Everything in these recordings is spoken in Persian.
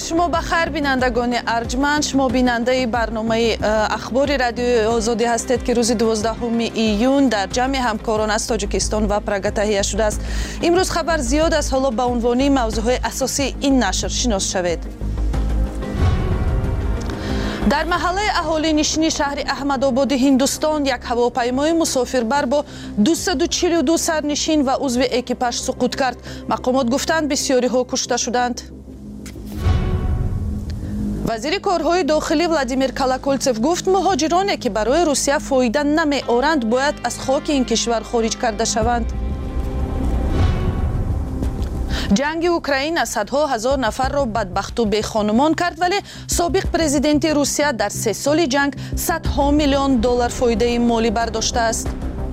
شما بخیر بینندگان ارجمند. شما بیننده برنامه اخبار رادیو آزادی هستید که روز 12 ایون در جمع همکاران از تاجیکستان و پراگ تهیه شده است. امروز خبر زیاد است، حالا به عنوان موضوع اساسی این نشر شناس شوید. در محله اهالی نشینی شهر احمدآباد هندوستان یک هواپیمای مسافربر با 242 سرنشین و عضو اکیپاژ سقوط کرد. مقامات گفتند بسیاری ها کشته شدند. وزیر کارهای داخلی ولادیمیر کالاکولتسف گفت مهاجرانی که برای روسیه فایده نمی‌آورند باید از خاک این کشور خارج کرده شوند. جنگ اوکراین صدها هزار نفر را بدبخت و بی‌خانمان کرد، ولی سابق پرزیدنت روسیه در 3 سال جنگ صدها میلیون دلار فایده مالی برداشته است.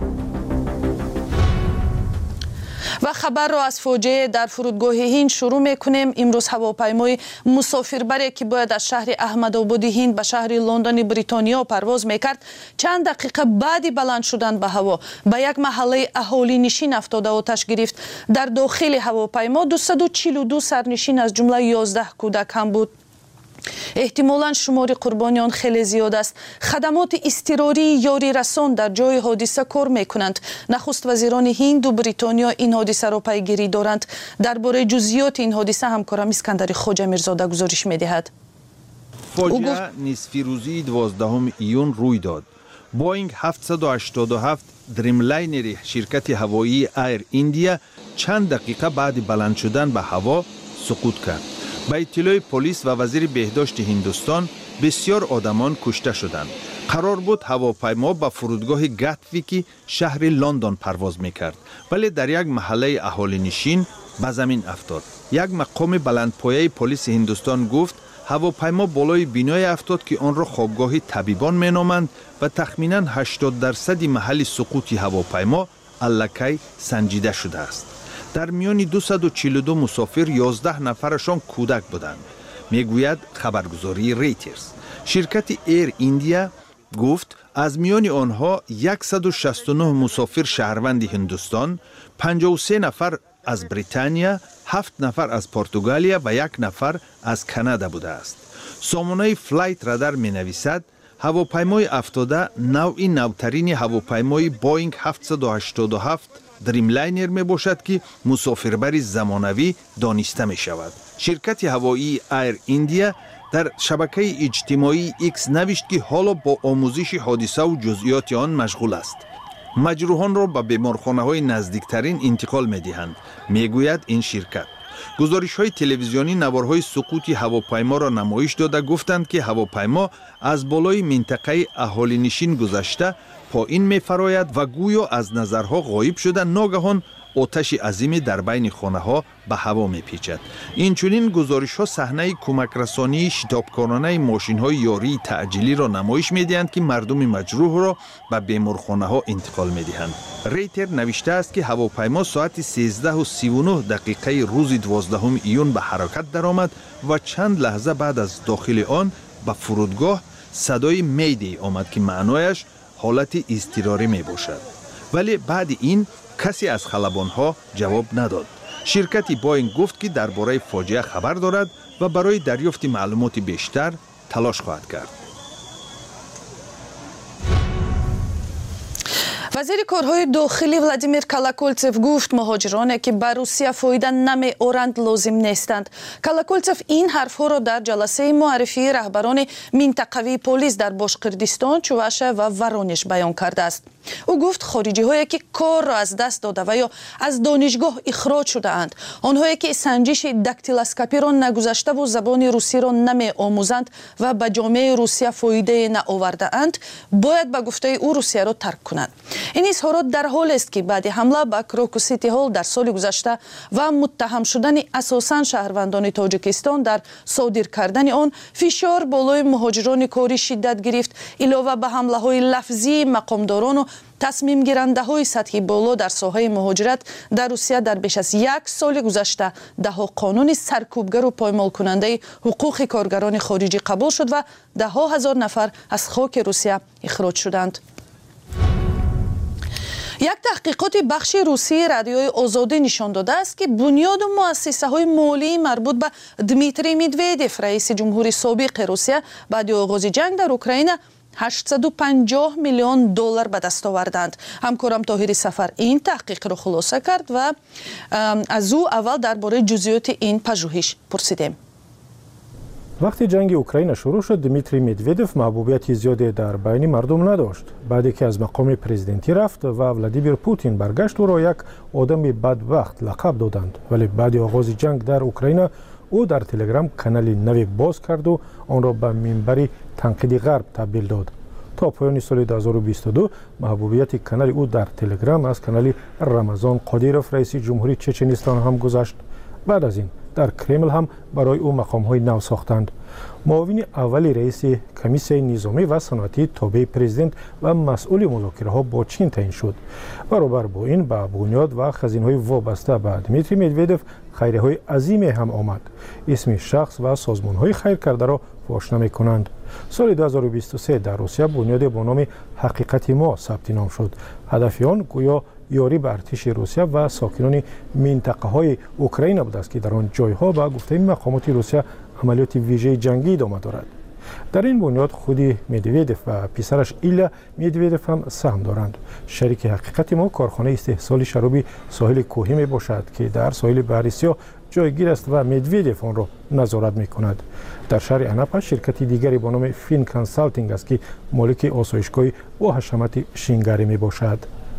و خبر را از فاجعه در فرودگاه هند شروع میکنیم. امروز هواپیمای مسافربری که باید از شهر احمدآباد هند به شهر لندن بریتانیا پرواز میکرد چند دقیقه بعد بلند شدن به هوا به یک محله اهالی نشین افتاد و آتش گرفت. در داخل هواپیما 242 سرنشین از جمله 11 کودک هم بود. احتمالاً شمار قربانیان خیلی زیاد است. خدمات اضطراری یاری رسان در جای حادثه کار میکنند. نخست وزیران هند و بریتانیا این حادثه را پیگیری دارند. درباره جزئیات این حادثه همکارم اسکندر خواجه میرزاده گزارش میدهد. فاجعه نصفی روزی 12 ایون روی داد. بوینگ 787 دریملاینر شرکت هوایی ایر ایندیا چند دقیقه بعد بلند شدن به هوا سقوط کرد. به اطلاع پلیس و وزیر بهداشت هندوستان بسیار آدمان کشته شدند. قرار بود هواپیما به فرودگاه گاتویک شهر لندن پرواز میکرد، ولی در یک محله اهالی نشین به زمین افتاد. یک مقام بلندپایه پلیس هندوستان گفت هواپیما بالای بینای افتاد که آن را خوابگاه طبیبان مینامند و تخمینا 80% محل سقوط هواپیما الکی سنجیده شده است. در میان 242 مسافر 11 نفرشان کودک بودند، میگوید خبرگزاری ریترز. شرکت ایر ایندیا گفت از میان آنها 169 مسافر شهروند هندوستان، 53 نفر از بریتانیا، 7 نفر از پرتغالیا و 1 نفر از کانادا بوده است. سامانه فلایت رادار می نویسد هواپیمای افتاده نوعی نوترین هواپیمای بوینگ 787 دریملاینر می باشد که مسافربری زمانوی دانسته می شود. شرکت هوایی ایر ایندیا در شبکه اجتماعی ایکس نوشت که حالا با آموزش حادثه و جزئیات آن مشغول است. مجروحان را به بیمارخانه های نزدیکترین انتقال می دهند، می گوید این شرکت. گزارش های تلویزیونی نوارهای سقوط هواپیما را نمایش داده گفتند که هواپیما از بالای منطقه اهالی نشین گذشته پایین می فراید و گویا از نظرها غایب شده ناگهان آتش عظیمی در بین خانه ها به هوا می پیچد. اینچنین گزارش ها صحنه کمک رسانی شتابکارانه ماشین های یاری تعجیلی را نمایش می دهند که مردم مجروح را به بیمارخانه ها انتقال می دهند. ریتر نوشته است که هواپیما ساعت 13:39 روز 12 ایون به حرکت درآمد و چند لحظه بعد از داخل آن به فرودگاه صدای میدی آمد که معنایش حالت اضطراری می باشد. ولی بعد این کسی از خلبانها جواب نداد. شرکت بوینگ گفت که درباره فاجعه خبر دارد و برای دریافت معلومات بیشتر تلاش خواهد کرد. وزیر کارهای داخلی ولادیمیر کالاکولتسف گفت مهاجرانی که به روسیه فایده نمی‌آورند لازم نیستند. کالاکولتسف این حرفها را در جلسه معرفی رهبران منطقوی پلیس در باشقردستان، چووشه و ورونیش بیان کرده است. او گفت خارجی هایی که کار را از دست داده و یا از دانشگاه اخراج شده اند، آنهایی که سنجش داکتیلوسکوپی را نگذشته و زبان روسی را نمی آموزند و به جامعه روسیه فایده نآورده اند، باید به گفته او روسیه را ترک کنند. این اظهارات در حالی است که بعد حمله به کراکو سیتی هال در سال گذشته و متهم شدن اساساً شهروندان تاجیکستان در صادر کردن آن فشار بالای مهاجران کاری شدت گرفت. علاوه به حمله های لفظی مقامداران و تصمیم گیرنده های سطحی بالا در ساحه مهاجرت در روسیه در بیش از 1 سال گذشته دهها قانون سرکوبگر و پایمال کننده حقوق کارگران خارجی قبول شد و دهها هزار نفر از خاک روسیه اخراج شدند. یک تحقیقات بخش روسی رادیوی آزادی نشان داده است که بنیاد مؤسسه‌های مالی مربوط به دمیتری مدودیف رئیس جمهوری سابق روسیه بعد آغاز جنگ در اوکراین 850 میلیون دلار به دست آوردند. همکارم طاهری سفر این تحقیق را خلاصه کرد و از او اول درباره جزئیات این پژوهش پرسیدیم. وقتی جنگ اوکراین شروع شد، دمیتری مدودیف محبوبیت زیادی در بین مردم نداشت. بعدی که از مقام پرزیدنتی رفت و ولادیمیر پوتین برگشت، او را یک آدم بدبخت لقب دادند. ولی بعد آغاز جنگ در اوکراین او در تلگرام کانالی نوی باز کرد و آن را به منبری تنقیدی غرب تبدیل داد. تا پایان سال 2022 محبوبیت کانال او در تلگرام از کانال رمضان قادیروف رئیس جمهوری چچنستان هم گذشت. بعد از این در کرمل هم برای او مقام‌های نو ساختند. معاون اول رئیس کمیسیون نظامی و صنعتی تابع پرزیدنت و مسئول مذاکره‌ها با چین تعیین شد. برابر با این به بنیاد و خزینه‌های وابسته به دمیتری مدودیف خیریه‌های عظیمی هم آمد. اسم شخص و سازمان‌های خیرکرده را فاش نمی‌کنند. سال 2023 در روسیه بنیاد با نام حقیقت ما ثبت نام شد. هدف آن گویا یاری به ارتش روسیه و ساکنان منطقه‌های اوکراین بود است که در آن جایها به گفته مقامات روسیه عملیات ویژه جنگی ادامه دارد. در این بنیاد خودی مدودیف و پسرش ایلا مدودیف هم سهم دارند. شریک حقیقت ما کارخانه استحصال شراب ساحل کوهی می باشد که در ساحل بحر سیاه جایگیر است و مدودیف آن را نظارت می کند. در شهر اناپا شرکتی دیگری با نام فین کانسالتینگ است که مالک آسایشگاه با حشمت شینگری می باشد.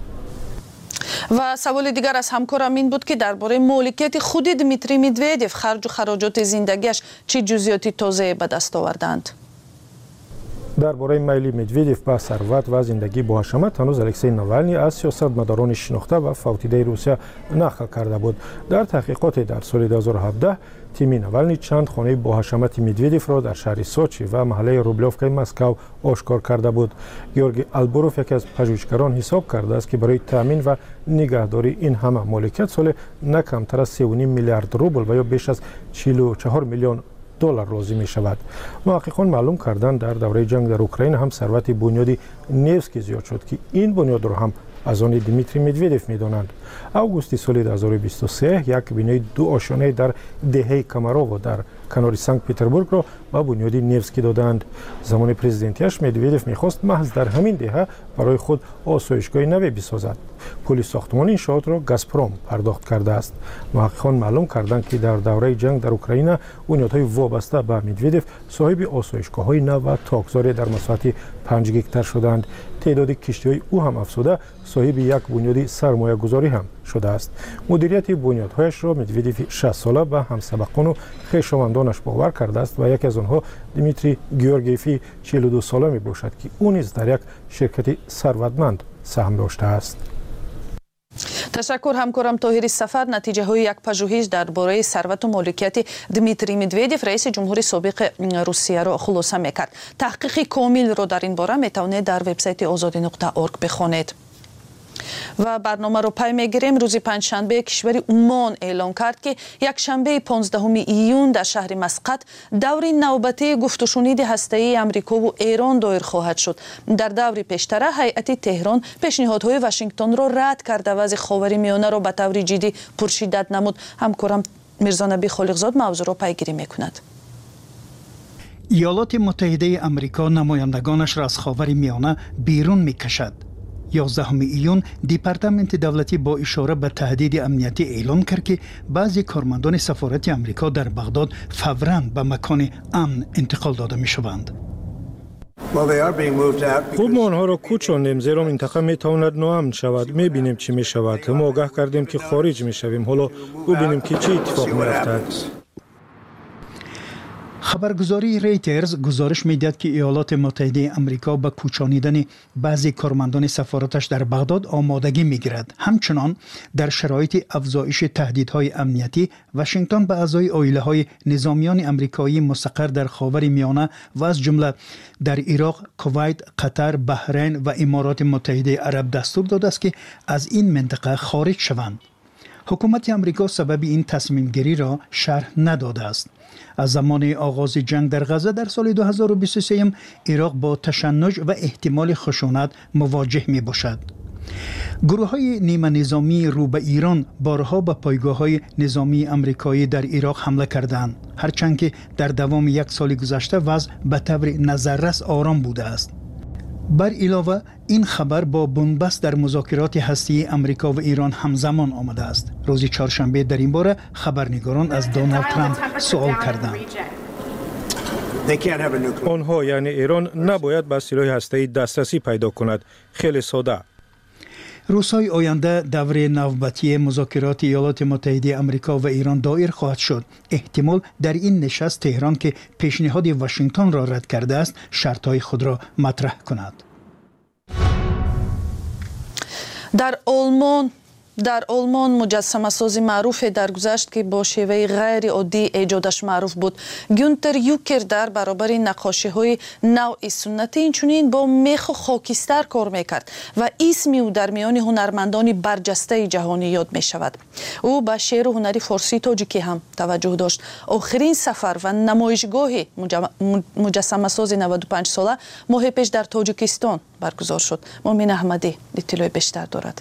و سوال دیگر از همکارم این بود که درباره مالکیت خود دمیتری مدودیف خرج و خراجات زندگیش چه جزئیاتی تازه به دست آوردند؟ درباره میل مدودیف به ثروت و زندگی با حشمت هنوز الکسی ناوالنی از سیاستمداران شناخته و فوتیده روسیه نقل کرده بود. در تحقیقات در سال 2017 تیم ناوالنی چند خانه با حشمت مدودیف را در شهر سوچی و محله روبلوفکای مسکو آشکار کرده بود. گیورگی البوروف یکی از پژوهشگران حساب کرده است که برای تامین و نگهداری این همه مالکیت سال نه کمتر از 3.5 میلیارد روبل و یا بیش از 44 میلیون دلار لازم می شود. محققان معلوم کردند در دوره جنگ در اوکراین هم ثروت بنیادی نیفسکی زیاد شد که این بنیاد را هم از آن دمیتری مدودیف می دانند. اوگوست سال 2023 یک بنای 2 آشانه در دهه کاماروو در کنار سنت پتربورگ را به بنیاد نیفسکی دادند. زمان پرزیدنتیش مدودیف می‌خواست محض در همین دهه برای خود آسایشگاه نوی بسازد. پول ساختمان انشاءات را گازپروم پرداخت کرده است. محققان معلوم کردند که در دوره جنگ در اوکراین بنیادهای وابسته به مدودیف صاحب آسایشگاه‌های نو و تاکزار در مساحت 5 گیگتر شدند. تعداد کشتی‌های او هم افزوده صاحب یک بنیاد سرمایه‌گذاری هم شده است. مدیریت بنیادهایش را مدودیف 60 ساله و همسبقان و خویشاوندانش باور کرده است و یکی از آنها دمیتری گیورگیفی 42 ساله می باشد که او نیز در یک شرکت ثروتمند سهم داشته است. تشکر همکارم طاهری سفر. نتیجه های یک پژوهش درباره ثروت و مالکیت دمیتری مدودیف رئیس جمهوری سابق روسیه را خلاصه میکرد. تحقیق کامل را در این باره میتوانید در وبسایت azadi.org بخوانید. و برنامه رو پی میگیریم. روز پنجشنبه کشور عمان اعلام کرد که یک شنبه 15 ایون در شهر مسقط دور نوبتی گفت و شنید هسته‌ای امریکا و ایران دایر خواهد شد. در دور پیشتر هیئت تهران پیشنهادهای واشنگتن را رد کرده و از خاورمیانه را به طور جدی پرشدت نمود. همکارم میرزا نبی خالقزاد موضوع را پیگیری میکند. ایالات متحده آمریکا نمایندگانش را از خاورمیانه بیرون میکشد. 11 ایون دپارتمنت دولتی با اشاره به تهدید امنیتی اعلام کرد که بعضی کارمندان سفارت آمریکا در بغداد فوراً به مکان امن انتقال داده می شوند. خوب ما آنها را کوچاندیم زیرا منطقه می تواند ناامن شود. می بینیم چی می شود. ما آگاه کردیم که خارج می شویم. حالا ببینیم که چه اتفاق می افتد. خبرگزاری ریترز گزارش می‌دهد که ایالات متحده آمریکا به کوچانیدن بعضی کارمندان سفارتش در بغداد آمادگی می‌گیرد. همچنان در شرایط افزایش تهدیدهای امنیتی واشنگتن به اعضای عائله‌های نظامیان آمریکایی مستقر در خاورمیانه و از جمله در عراق، کویت، قطر، بحرین و امارات متحده عرب دستور داده است که از این منطقه خارج شوند. حکومت آمریکا سبب این تصمیم گیری را شرح نداده است. از زمان آغاز جنگ در غزه در سال 2023 عراق با تشنج و احتمال خشونت مواجه می باشد. گروه‌های نیمه نظامی رو به ایران بارها به پایگاه‌های نظامی آمریکایی در عراق حمله کردند، هرچند که در دوام یک سال گذشته وضع به طور نظررس آرام بوده است. بر علاوه این خبر با بنبست در مذاکرات هسته‌ای آمریکا و ایران همزمان آمده است. روز چهارشنبه در این باره خبرنگاران از دونالد ترامپ سوال کردند. آنها یعنی ایران نباید به سلاح هسته‌ای دسترسی پیدا کند. خیلی ساده. روزهای آینده دوره نوبتی مذاکرات ایالات متحده آمریکا و ایران دایر خواهد شد. احتمال در این نشست تهران که پیشنهاد واشنگتن را رد کرده است شرطهای خود را مطرح کند. در آلمان مجسمه سازی معروف درگذشت که با شیوه غیر عادی ایجادش معروف بود. گونتر یوکر در برابر نقاشی های نوع سنتی اینچنین با میخ و خاکستر کار میکرد و اسمی او در میان هنرمندان برجسته جهانی یاد می شود. او به شعر و هنری فارسی تاجیکی هم توجه داشت. آخرین سفر و نمایشگاه مجسمه سازی 95 ساله ماه پیش در تاجیکستان برگزار شد. مومن احمدی اطلاع بیشتر دارد.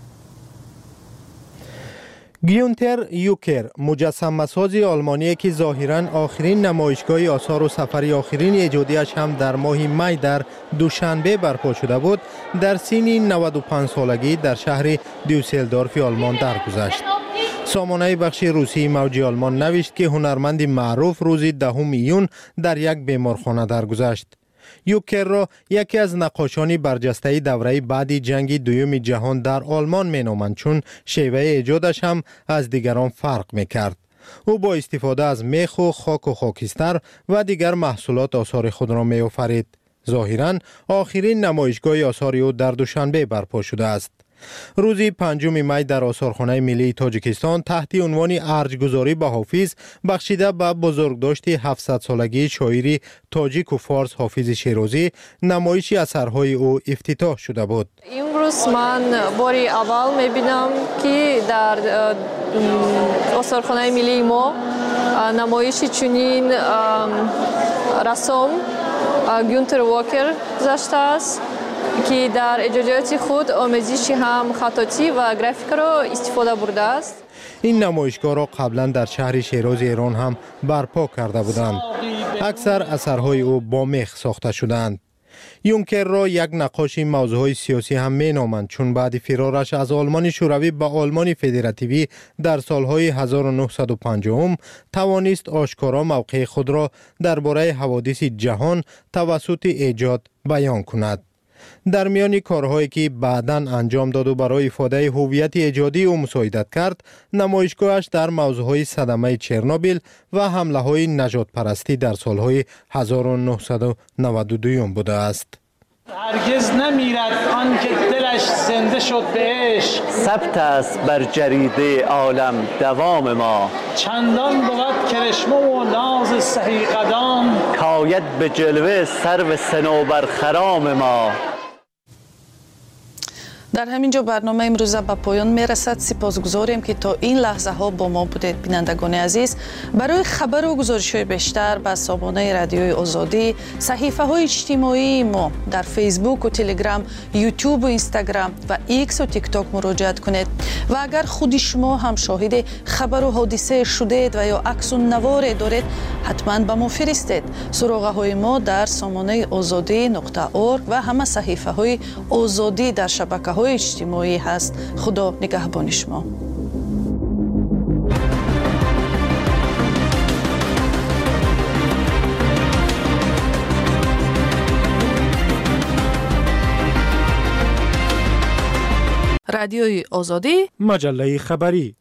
گیونتر یوکر مجسمه ساز آلمانی که ظاهراً آخرین نمایشگاه آثار و سفر آخرین ایجادیش هم در ماه می در دوشنبه برپا شده بود، در سن 95 سالگی در شهر دیوسلدورف آلمان درگذشت. سامانه بخش روسی موج آلمان نوشت که هنرمند معروف روز 10 ایون در یک بیمارخانه درگذشت. یوکر را یکی از نقاشان برجسته دوره بعد جنگ دوم جهان در آلمان مینامند، چون شیوه ایجادش هم از دیگران فرق میکرد. او با استفاده از میخ و خاک و خاکستر و دیگر محصولات آثار خود را میآفرید. ظاهراً آخرین نمایشگاه آثار او در دوشنبه برپا شده است. روز 5 می در آثارخانه ملی تاجیکستان تحت عنوان ارجگذاری به حافظ بخشیده به بزرگداشت 700 سالگی شاعری تاجیک و فارس حافظ شیرازی نمایش اثرهای او افتتاح شده بود. امروز من باری اول میبینم که در آثارخانه ملی ما نمایشی چنین رسام گونتر یوکر گذاشته است که در ایجادات خود آمیزش هم خطاطی و گرافیک را استفاده برده است. این نمایشگاه را قبلا در شهر شیراز ایران هم برپا کرده بودند. اکثر اثرهای او با میخ ساخته شدند. یونکر را یک نقاش موضوعهای سیاسی هم مینامند، چون بعد فرارش از آلمان شوروی به آلمان فدراتیوی در سالهای 1950 توانست آشکارا موقع خود را درباره حوادث جهان توسط ایجاد بیان کند. در میان کارهایی که بعداً انجام داد و برای افاده هویت ایجادی او مساعدت کرد، نمایشگاهش در موضوعهای صدمه چرنوبیل و حمله های نجات پرستی در سالهای 1992 بوده است. هرگز نمیرد آن که دلش زنده شد به عشق، ثبت است بر جریده عالم دوام ما. چندان بود کرشمه و ناز سهی قدام، کاید به جلوه سرو صنوبر خرام ما. در همینجا برنامه امروزه به پایان میرسد. سپاسگزاریم که تا این لحظه ها با ما بودید. بینندگان عزیز، برای خبر و گزارش های بیشتر به سامانه رادیوی آزادی، صحیفه های اجتماعی ما در فیسبوک و تلگرام، یوتیوب و اینستاگرام و ایکس و تیک تاک مراجعه کنید. و اگر خود شما هم شاهد خبر و حادثه شدید و یا عکس و نوار دارید، حتما به ما فرستید. سراغه های ما در سامانه azadi.org و همه صحیفه های آزادی در شبکه های اجتماعی هست. خدا نگهبان شما. رادیوی آزادی، مجله خبری.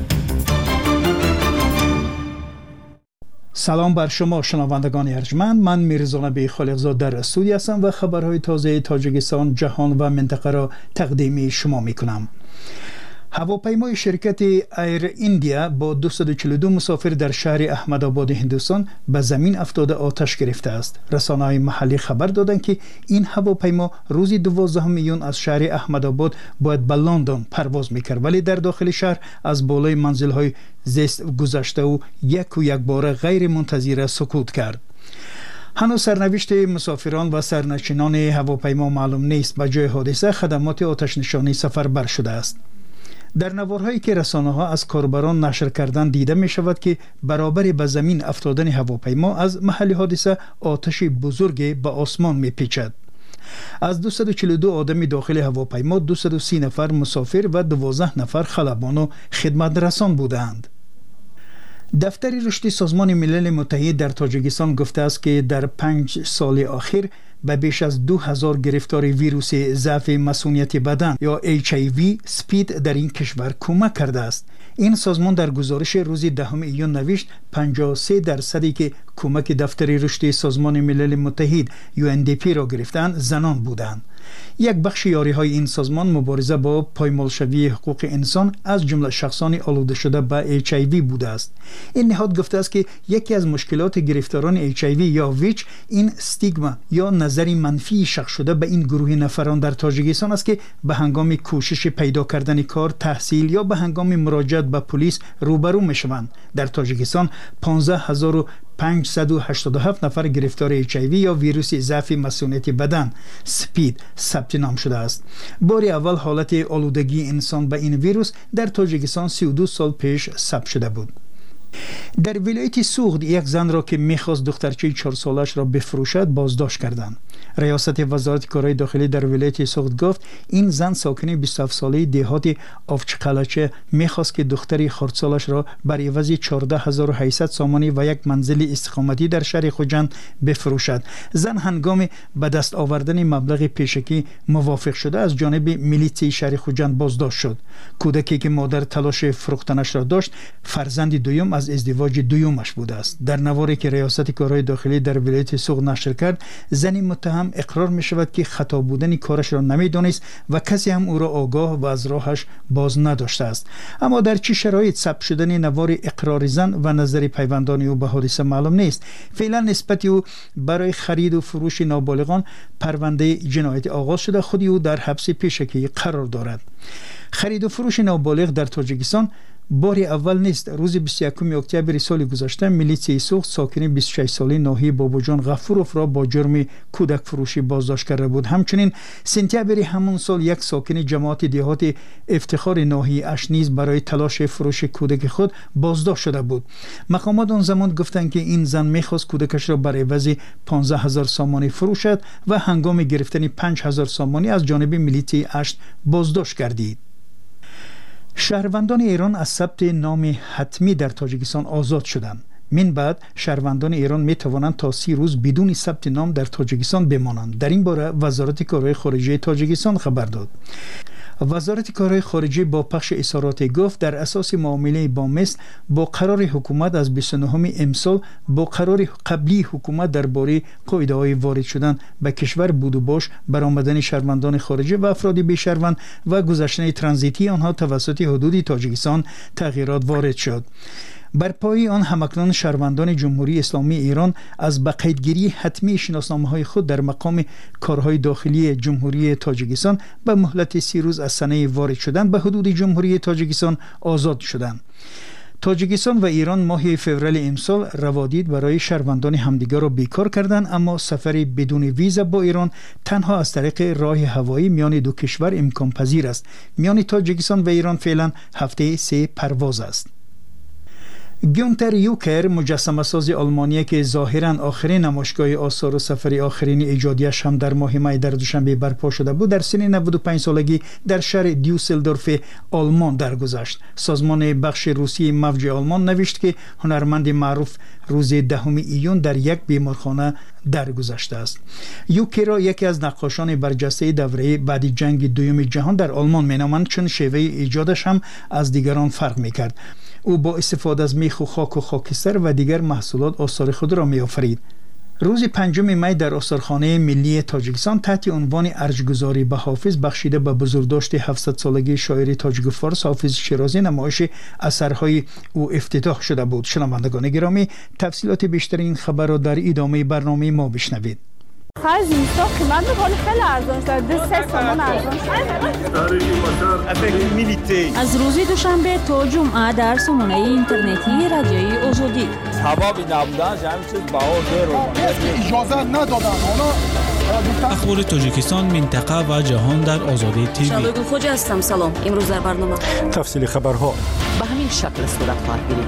سلام بر شما شنوندگان ارجمند. من میرزا نبی خالقزاد در استودیو هستم و خبرهای تازه تاجیکستان، جهان و منطقه را تقدیم شما میکنم. هواپیمای شرکت ایر ایندیا با 242 مسافر در شهر احمدآباد هندوستان به زمین افتاده آتش گرفته است. رسانه‌های محلی خبر دادند که این هواپیما روز 12 میون از شهر احمدآباد باید به لندن پرواز میکرد، ولی در داخل شهر از بالای منزل‌های زیست گذشته و یک بار غیر منتظره سقوط کرد. هنوز سرنوشت مسافران و سرنشینان هواپیما معلوم نیست. به جای حادثه خدمات آتش نشانی سفربر شده است. در نوارهایی که رسانه‌ها از کاربران نشر کردن دیده می شود که برابر به زمین افتادن هواپیما از محل حادثه آتش بزرگی به آسمان می پیچد. از 242 آدم داخل هواپیما 230 نفر مسافر و 12 نفر خلبان و خدمت رسان بودند. دفتر رشد سازمان ملل متحد در تاجیکستان گفته است که در 5 سال اخیر به بیش از 2000 گرفتار ویروس ضعف مسئولیت بدن یا HIV سپید در این کشور کمک کرده است. این سازمان در گزارش روز 10 ایون نوشت 53% که کمک دفتر رشد سازمان ملل متحد UNDP را گرفتند زنان بودند. یک بخش یاری‌های این سازمان مبارزه با پایمالشوی حقوق انسان از جمله شخصان آلوده شده به HIV بوده است. این نهاد گفته است که یکی از مشکلات گرفتاران HIV یا ویچ این استیگما یا نظری منفی شخص شده به این گروه نفران در تاجیکستان است که به هنگام کوشش پیدا کردن کار، تحصیل یا به هنگام مراجعت به پلیس روبرو میشوند. در تاجیکستان 15587 نفر گرفتار HIV یا ویروس ضعف مسئولیت بدن سپید ثبت نام شده است. بار اول حالت آلودگی انسان به این ویروس در تاجیکستان 32 سال پیش ثبت شده بود. در ولایت سوغد یک زن را که میخواست دخترچه 4 سالش را بفروشد بازداشت کردند. ریاست وزارت کارهای داخلی در ولایت سوغد گفت این زن ساکن 27 ساله دهات آفچقلچه میخواست که دختری خردسالش را بر عوض 14800 سامانی و یک منزل استقامتی در شهر خوجند بفروشد. زن هنگام به دست آوردن مبلغ پیشکی موافق شده از جانب میلیڅی شهر خوجند بازداشت شد. کودکی که مادر تلاش فروختنش را داشت فرزند دوم از ازدواج دومش بوده است. در نواری که ریاست کارهای داخلی در ولایت سوغد نشر کرد، زنی متهم اقرار می شود که خطا بودن کارش را نمیدانست و کسی هم او را آگاه و از راهش باز نداشته است. اما در چه شرایط ثبت شدن نوار اقرار زن و نظر پیوندان او به حادثه معلوم نیست. فعلا نسبت او برای خرید و فروش نابالغان پرونده جنایت آغاز شده. خود او در حبس پیشکی قرار دارد. خرید و فروش نابالغ در تاجیکستان بار اول نیست. روز 21 اکتبر سال گذشته میلیڅی سوغد ساکن 26 ساله ناحیه باباجان غفوروف را با جرم کودک فروشی بازداشت کرده بود. همچنین سپتامبر همون سال یک ساکن جماعت دهات افتخار ناحیه اش نیز برای تلاش فروش کودک خود بازداشت شده بود. مقامات آن زمان گفتند که این زن میخواست کودکش را بر عوض 15000 سامانی فروشد و هنگام گرفتن 5000 سامانی از جانب میلیڅی اش بازداشت گردید. شهروندان ایران از ثبت نام حتمی در تاجیکستان آزاد شدند. من بعد شهروندان ایران می توانند تا 30 روز بدون ثبت نام در تاجیکستان بمانند. در این باره وزارت کارهای خارجه تاجیکستان خبر داد. وزارت کارهای خارجه با پخش اظهارات گفت در اساس معامله با مصر با قرار حکومت از 29 امسال با قرار قبلی حکومت درباره قاعده‌های وارد شدن به کشور بود و باش برآمدن شهروندان خارجه و افراد بی‌شهروند و گذشتن ترانزیتی آنها توسط حدود تاجیکستان تغییرات وارد شد. بر پای آن همکنون شهروندان جمهوری اسلامی ایران از به قیدگیری حتمی شناسنامه‌های خود در مقام کارهای داخلی جمهوری تاجیکستان به مهلت 30 روز از سنه وارد شدن به حدود جمهوری تاجیکستان آزاد شدند. تاجیکستان و ایران ماه فوریه امسال روادید برای شهروندان همدیگر را بیکار کردند، اما سفری بدون ویزا با ایران تنها از طریق راه هوایی میان دو کشور امکان پذیر است. میان تاجیکستان و ایران فعلا هفته 3 پرواز است. گونتر یوکر مجسمه ساز آلمانی که ظاهرا آخرین نمایشگاه آثار و سفری آخرین ایجادیش هم در ماه می در دوشنبه برپا شده بود، در سن 95 سالگی در شهر دیوسلدورف آلمان درگذشت. سازمان بخش روسی موج آلمان نوشت که هنرمند معروف روز 10 ایون در یک بیمارخانه درگذشته است. یوکر یکی از نقاشان برجسته دوره بعد جنگ دوم جهان در آلمان مینامند، چون شیوه ایجادش هم از دیگران فرق میکرد. او با استفاده از میخ و خاک و خاکستر و دیگر محصولات آثار خود را می‌آفرید. روز 5 می در آثارخانه ملی تاجیکستان تحت عنوان ارجگذاری به حافظ بخشیده به بزرگداشت 700 سالگی شاعر تاجیک فارس حافظ شیرازی نمایش اثرهای او افتتاح شده بود. شنوندگان گرامی، تفصیلات بیشتر این خبر را در ادامه برنامه ما بشنوید. خرج زمستان قیمت میکنه خیلی ارزان شده 3 تومان ارزان شده. از روز دوشنبه تا جمعه در سامانه اینترنتی رادیوی آزادی حبابی نبودن همین چیز بهار اجازه ندادن اخبار تاجیکستان، منطقه و جهان در آزادی تیوی. شادو خوجا هستم. سلام. امروز در برنامه تفصیل خبرها به همین شکل صورت خواهد گرفت.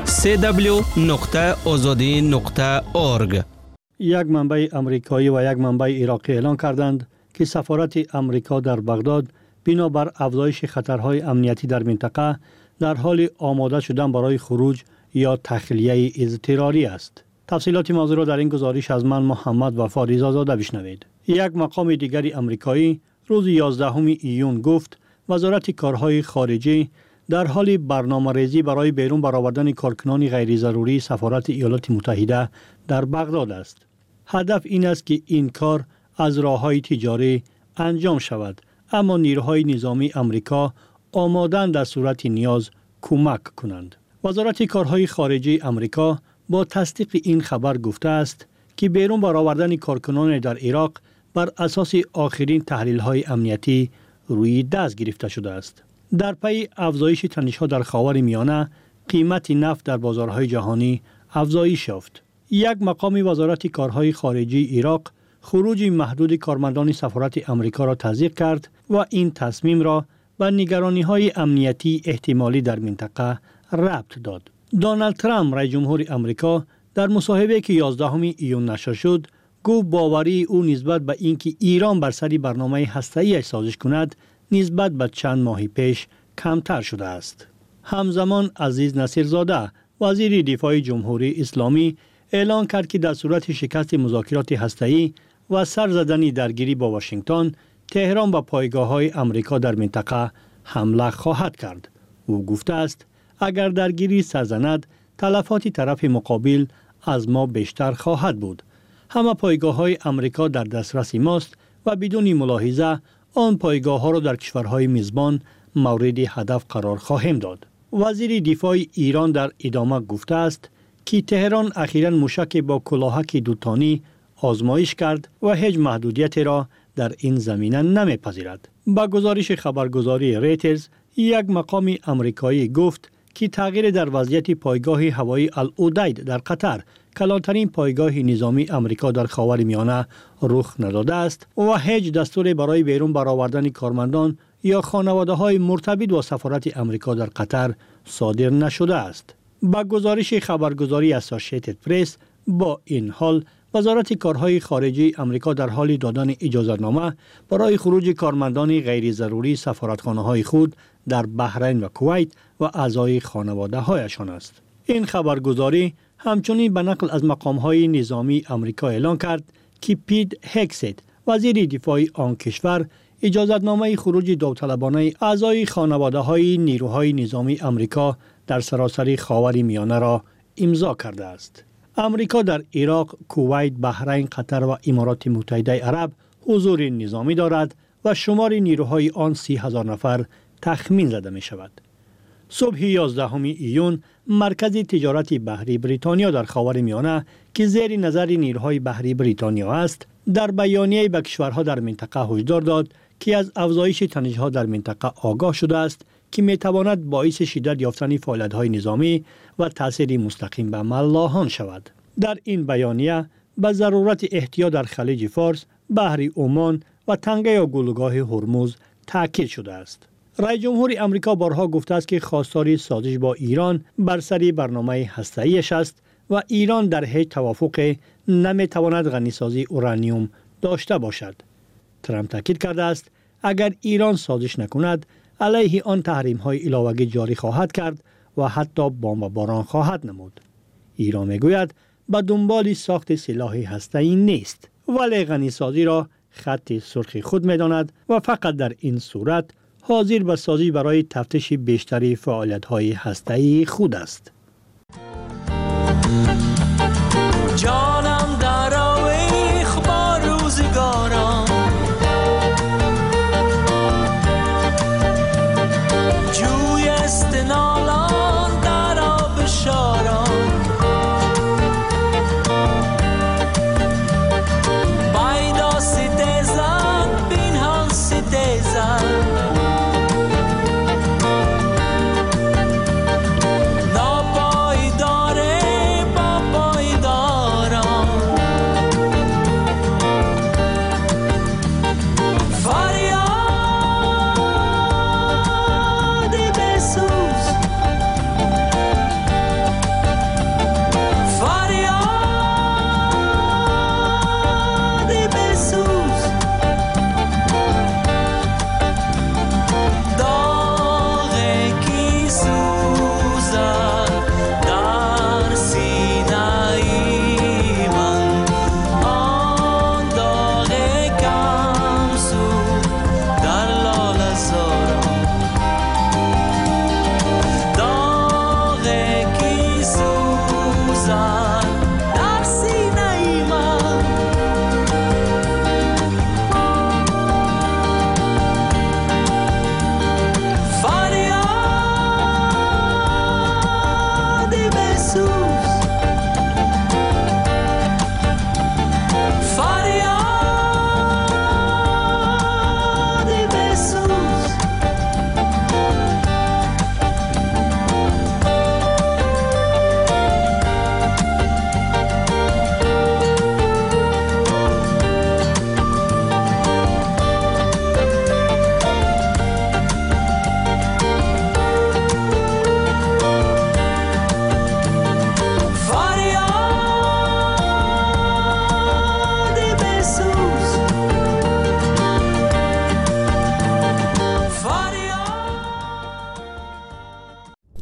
www.azadi.org. یک منبع آمریکایی و یک منبع عراقی اعلام کردند که سفارت آمریکا در بغداد بنابر افزایش خطرهای امنیتی در منطقه در حال آماده شدن برای خروج یا تخلیه اضطراری است. تفصیلات موضوع را در این گزارش از من محمد وفا رضازاده بشنوید. یک مقام دیگری آمریکایی روز 11 ایون گفت وزارت کارهای خارجه در حال برنامه‌ریزی برای بیرون برآوردن کارکنان غیر ضروری سفارت ایالات متحده در بغداد است. هدف این است که این کار از راه‌های تجاری انجام شود، اما نیروهای نظامی آمریکا آماده‌اند در صورت نیاز کمک کنند. وزارت کارهای خارجه آمریکا با تصدیق این خبر گفته است که بیرون برآوردن کارکنان در عراق بر اساس آخرین تحلیل‌های امنیتی روی دست گرفته شده است. در پی افزایش تنش‌ها در خاورمیانه، قیمت نفت در بازارهای جهانی افزایش یافت. یک مقام وزارت کارهای خارجه عراق خروج محدود کارمندان سفارت آمریکا را تصدیق کرد و این تصمیم را به نگرانی‌های امنیتی احتمالی در منطقه ربط داد. دونالد ترامپ رئیس جمهور آمریکا در مصاحبه‌ای که 11 ایون نشر شد، گفت باوری او نسبت به اینکه ایران بر سر برنامه هسته‌ای سازش کند نسبت به چند ماه پیش کمتر شده است. همزمان عزیز نصیرزاده وزیر دفاع جمهوری اسلامی اعلان کرد که در صورت شکست مذاکرات هسته‌ای و سر زدن درگیری با واشنگتن، تهران به پایگاه‌های آمریکا در منطقه حمله خواهد کرد. او گفته است اگر درگیری سر زند، تلفات طرف مقابل از ما بیشتر خواهد بود. همه پایگاه‌های آمریکا در دسترس ماست و بدون ملاحظه آن پایگاه‌ها را در کشورهای میزبان مورد هدف قرار خواهیم داد. وزیر دفاع ایران در ادامه گفته است که تهران اخیراً موشک با کلاهک دوتانی آزمایش کرد و هیچ محدودیتی را در این زمینه نمی‌پذیرد. با گزارش خبرگزاری ریترز، یک مقام آمریکایی گفت که تغییر در وضعیت پایگاه هوایی العدید در قطر، کلانترین پایگاه نظامی آمریکا در خاورمیانه، رخ نداده است و هیچ دستوری برای بیرون برآوردن کارمندان یا خانواده‌های مرتبط با سفارت آمریکا در قطر صادر نشده است. با گزارش خبرگزاری اسوسییتد پرس، با این حال وزارت کارهای خارجه آمریکا در حال دادن اجازه‌نامه برای خروج کارمندان غیر ضروری سفارتخانه‌های خود در بحرین و کویت و اعضای خانواده‌هایشان است. این خبرگزاری همچنین به نقل از مقام‌های نظامی آمریکا اعلان کرد که پیت هکست، وزیر دفاع آن کشور، اجازه‌نامه خروج داوطلبانه اعضای خانواده‌های نیروهای نظامی آمریکا در سراسر خاورمیانه را امضا کرده است. آمریکا در عراق، کویت، بحرین، قطر و امارات متحده عرب حضور نظامی دارد و شمار نیروهای آن 30,000 نفر تخمین زده می شود. صبح 11 ایون، مرکز تجارت بحری بریتانیا در خاورمیانه که زیر نظر نیروهای بحری بریتانیا است، در بیانیه به کشورها در منطقه هشدار داد که از افزایش تنش‌ها در منطقه آگاه شده است که میتواند باعث شدت یافتن فعالیت‌های نظامی و تأثیر مستقیم به ملاحان شود. در این بیانیه به ضرورت احتیاط در خلیج فارس، بحر عمان و تنگه یا گلوگاه هرمز تاکید شده است. رئیس جمهور آمریکا بارها گفته است که خواستار سازش با ایران بر سر برنامه هسته‌ایش است و ایران در هیچ توافق نمیتواند غنیسازی اورانیوم داشته باشد. ترامپ تاکید کرده است اگر ایران سازش نکند، علیه آن تحریم‌های علاوه‌ای جاری خواهد کرد و حتی بمباران خواهد نمود. ایران میگوید به دنبال ساخت سلاح هسته‌ای نیست، ولی غنیسازی را خط سرخ خود می‌داند و فقط در این صورت حاضر به سازی برای تفتیش بیشتری فعالیت‌های هسته‌ای خود است. جانم در آویخ با روزگاران، جوی استنالان در آب شاران، بیدا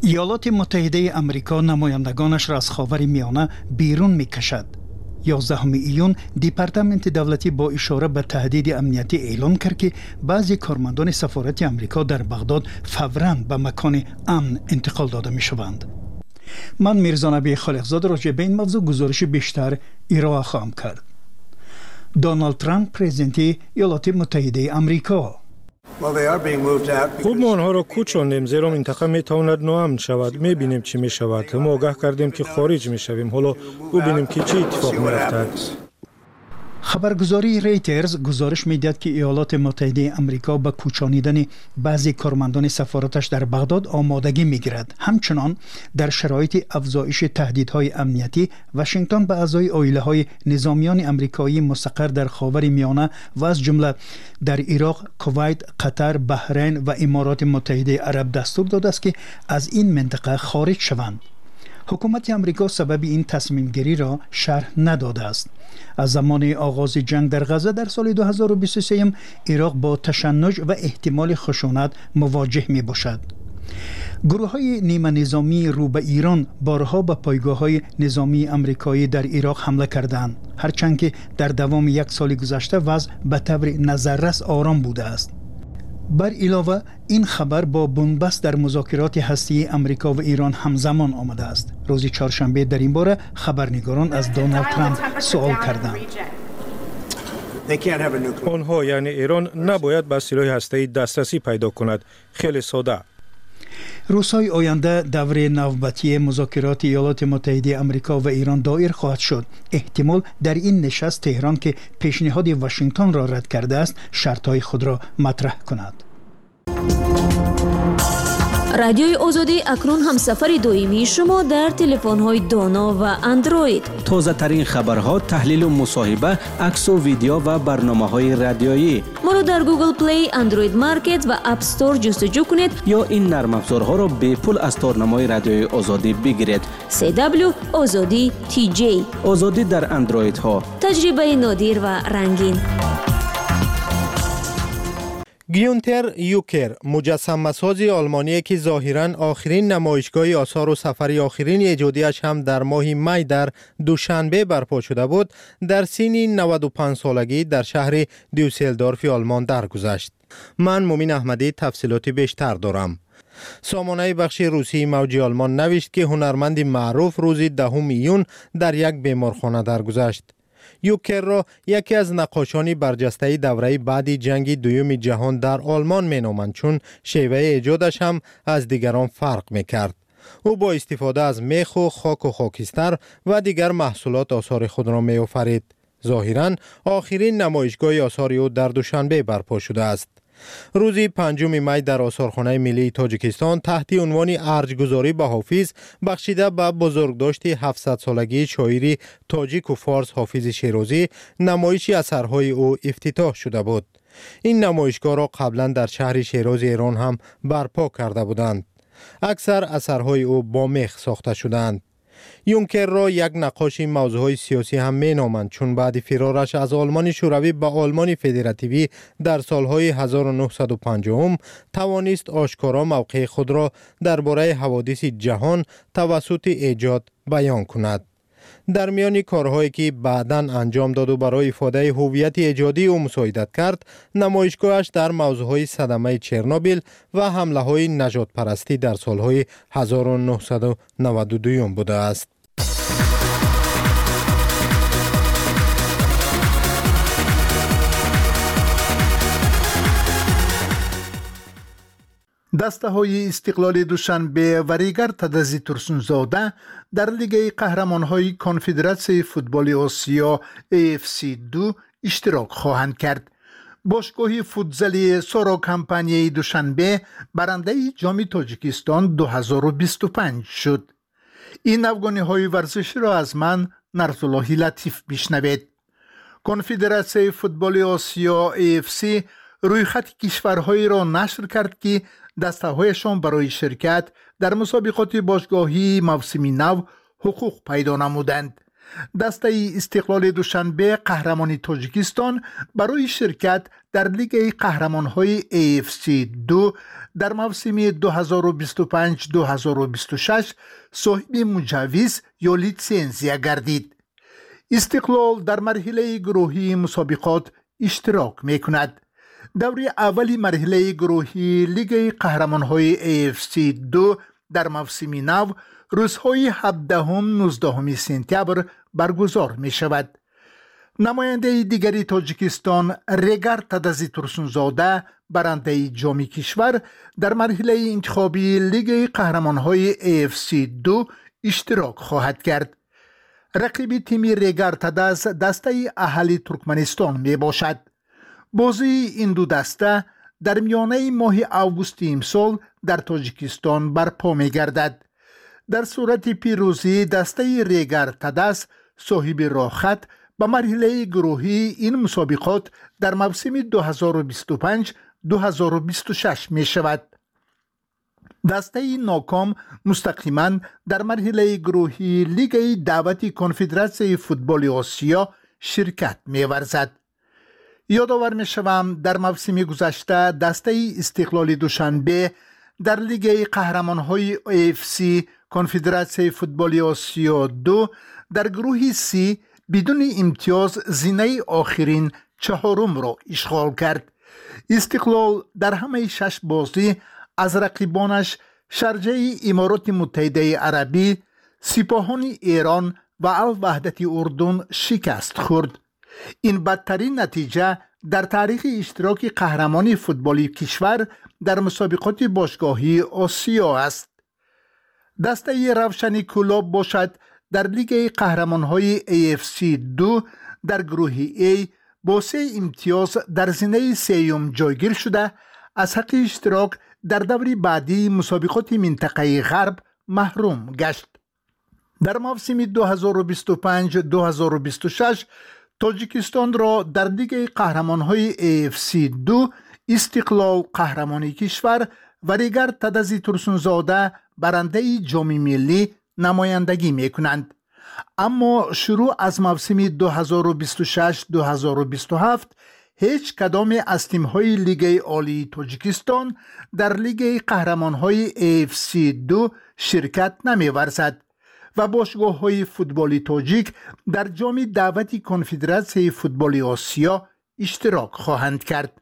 ایالات متحده آمریکا نمایندگانش را از خاور میانه بیرون میکشد. 11 ایون دیپارتمنت دولتی با اشاره به تهدید امنیتی اعلام کرد که بعضی کارمندان سفارت آمریکا در بغداد فوراً به مکان امن انتقال داده می شوند. من میرزا نبی خالقزاده راجع به این موضوع گزارش بیشتر ارائه خواهم کرد. دونالد ترامپ پرزیدنت ایالات متحده آمریکا. خوب ما آنها را کوچاندیم زیرا منطقه میتواند ناامن شود. میبینیم چی میشود. ما آگاه کردیم که خارج میشویم. حالا ببینیم که چه اتفاق میافتد. خبرگزاری ریترز گزارش میدهد که ایالات متحده آمریکا به کوچانیدن بعضی کارمندان سفارتش در بغداد آمادگی میگیرد. همچنان در شرایط افزایش تهدیدهای امنیتی واشنگتن به اعضای عائله‌های نظامیان آمریکایی مستقر در خاور میانه و از جمله در عراق، کویت، قطر، بحرین و امارات متحده عرب دستور داده است که از این منطقه خارج شوند. حکومت آمریکا سبب این تصمیم گیری را شرح نداده است. از زمان آغاز جنگ در غزه در سال 2023 عراق با تشنج و احتمال خشونت مواجه می باشد. گروه های نیمه نظامی رو به ایران بارها به پایگاه های نظامی آمریکایی در عراق حمله کردند، هرچند که در دوام یک سال گذشته وضع به طور نظررس آرام بوده است. بر علاوه این خبر با بنبست در مذاکرات هسته‌ای آمریکا و ایران همزمان آمده است. روز چهارشنبه در این باره خبرنگاران از دونالد ترامپ سوال کردند. آنها یعنی ایران نباید به سلاح هسته‌ای دسترسی پیدا کند. خیلی ساده. روزهای آینده دوره نوبتی مذاکرات ایالات متحده آمریکا و ایران دایر خواهد شد. احتمال در این نشست تهران که پیشنهاد واشنگتن را رد کرده است شرطهای خود را مطرح کند. رادیوی آزادی اکنون هم سفر دائمی شما در تلفن‌های دانا و اندروید. تازه ترین خبرها، تحلیل و مصاحبه، عکس و ویدیو و برنامه‌های رادیویی. ما را در گوگل پلی، اندروید مارکت و اپ استور جستجو کنید یا این نرم افزارها را به پول از تارنمای رادیوی آزادی بگیرید. CW آزادی TJ. آزادی در اندروید ها. تجربه نادر و رنگین. گیونتر یوکر مجسمه‌ساز آلمانی که ظاهراً آخرین نمایشگاه آثار و سفر آخرین ایجادیش هم در ماه می در دوشنبه برپا شده بود، در سن 95 سالگی در شهر دیوسلدورف آلمان درگذشت. من مومین احمدی تفصیلات بیشتر دارم. سامانه بخش روسی موج آلمان نوشت که هنرمند معروف روز 10 ایون در یک بیمارخانه درگذشت. یوکر را یکی از نقاشان برجسته دوره بعد جنگ دوم جهان در آلمان مینامند، چون شیوه ایجادش هم از دیگران فرق میکرد. او با استفاده از میخ و خاک و خاکستر و دیگر محصولات آثار خود را می‌آفرید. ظاهراً آخرین نمایشگاه آثار او در دوشنبه برپا شده است. روز 5 می در آثارخانه ملی تاجیکستان تحت عنوان ارجگذاری به حافظ بخشیده به بزرگداشت 700 سالگی شاعری تاجیک و فارس حافظ شیرازی نمایش اثرهای او افتتاح شده بود. این نمایشگاه را قبلا در شهر شیراز ایران هم برپا کرده بودند. اکثر اثرهای او با میخ ساخته شدند. یونکر را یک نقاش موضوعهای سیاسی هم می نامند، چون بعد فرارش از آلمان شوروی به آلمان فدراتیوی در سالهای 1950 توانست آشکارا موقع خود را درباره حوادث جهان توسط ایجاد بیان کند. در میان کارهایی که بعداً انجام داد و برای افاده هویت ایجادی او مساعدت کرد، نمایشگاهش در موضوعهای صدمه چرنوبیل و حمله های نژاد پرستی در سالهای 1992 بوده است. دسته های استقلال دوشنبه و ریگر تدزی ترسونزاده در لیگ قهرمان های کنفدراسیون فوتبال آسیا AFC2 اشتراک خواهند کرد. باشگاه فوتزالی سورا کمپانی دوشنبه برنده جام تاجیکستان 2025 شد. این افغانی های ورزشی را از من نرزالله لطیف بشنوید. کنفدراسیون فوتبال آسیا AFC روی خط کشورهایی را نشر کرد که دسته‌هایشان برای شرکت در مسابقات باشگاهی موسمی نو حقوق پیدا نمودند. دسته استقلال دوشنبه قهرمانی تاجیکستان برای شرکت در لیگ قهرمان‌های AFC 2 در موسم 2025-2026 صاحب مجوز یا لیسانسیا گردید. استقلال در مرحله گروهی مسابقات اشتراک می‌کند. دوره اولی مرحله گروهی لیگ قهرمان‌های AFC 2 در موسم نو روزهای 17-19 سپتامبر برگزار می شود. نماینده دیگری تاجیکستان ریگر تدزی ترسونزاده برنده جام کشور در مرحله انتخابی لیگ قهرمان‌های AFC 2 اشتراک خواهد کرد. رقیب تیم ریگر تدز دسته اهل ترکمنستان می باشد. بازی این دو دسته در میانه ماه اوگوست امسال در تاجیکستان برپا می گردد. در صورت پیروزی دسته ریگر تدز صاحب راهخط به مرحله گروهی این مسابقات در موسم 2025-2026 می شود. دسته ناکام مستقیما در مرحله گروهی لیگ دعوت کنفدراسیون فوتبال آسیا شرکت می ورزد. یادآور می شوم در موسم گذشته دسته استقلال دوشنبه در لیگ قهرمان‌های AFC کنفدراسیون فوتبال آسیا 2 در گروه C بدون امتیاز زینه آخرین چهارم را اشغال کرد. استقلال در همه 6 بازی از رقیبانش شارجه امارات متحده عربی، سپاهان ایران و الوحدت اردن شکست خورد. این بدترین نتیجه در تاریخ اشتراک قهرمانی فوتبالی کشور در مسابقات باشگاهی آسیا است. دسته روشن کلاب باشد در لیگ قهرمان‌های AFC 2 در گروه A با 3 امتیاز در زینه سوم جایگیر شده از حق اشتراک در دور بعدی مسابقات منطقه غرب محروم گشت. در موسم 2025-2026 تاجیکستان را در لیگ قهرمان‌های AFC 2 استقلال قهرمانی کشور و ریگر تدزی ترسونزاده برنده جام ملی نمایندگی می‌کنند. اما شروع از موسم 2026-2027 هیچ کدام از تیم‌های لیگ عالی تاجیکستان در لیگ قهرمان‌های AFC 2 شرکت نمی‌ورزد و باشگاه‌های فوتبالی تاجیک در جام دعوت کنفدراسیون فوتبال آسیا اشتراک خواهند کرد.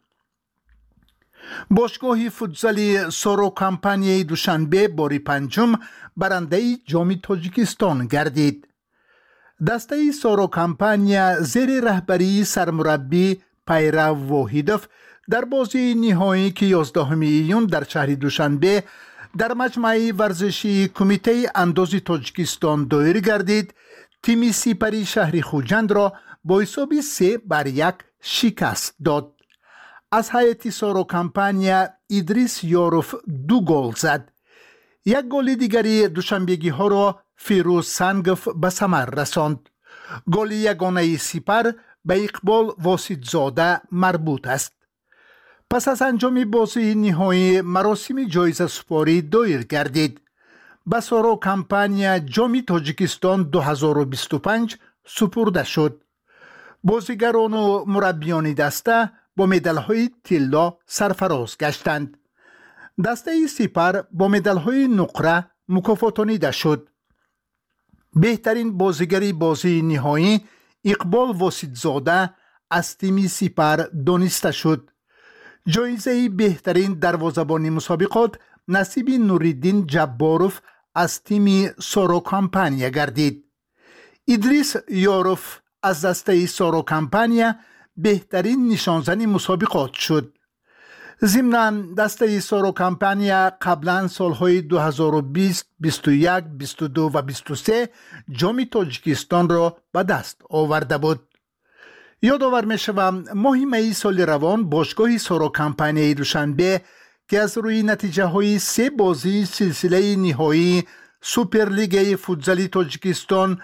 باشگاه فوتسالی سورو کمپانی دوشنبه باری پنجم برنده جام تاجیکستان گردید. دسته سورو کمپانی زیر رهبری سرمربی پیرو واحدوف در بازی نهایی که 11 ایون در شهر دوشنبه در مجمع ورزشی کمیته اندازی تاجیکستان دایر گردید. تیم سپری شهر خوجند را با حساب 3-1 شکست داد. از هیئت سورو کمپانی ادریس یاروف 2 گل زد. یک گل دیگری دوشنبگی ها را فیروز سنگف به ثمر رساند. گل یگانه سپر به اقبال واسطزاده مربوط است. پس از انجام بازی نهایی مراسم جایزه سپاری دایر گردید. به سورو کمپانی جام تاجیکستان 2025 سپرده شد. بازیگران و مربیان دسته با مدال‌های طلا سرفراز گشتند. دسته سپر با مدال‌های نقره مکافاتانیده شد. بهترین بازیگری بازی نهایی اقبال واسطزاده از تیم سپر دانسته شد. جایزه بهترین دروازه‌بان مسابقات نصیب نوریدین جباروف از تیم سورو کمپانی گردید. ادریس یاروف از دسته سورو کمپانی بهترین نشانزن مسابقات شد. ضمناً دسته سورو کمپانی قبلا سالهای 2020، 21، 22 و 23 جام تاجیکستان را به دست آورده بود. یادآور می‌شوم ماه می سال روان باشگاه سورو کمپانی دوشنبه که از روی نتیجه های 3 بازی سلسله نهایی سوپرلیگ فوتسالی تاجیکستان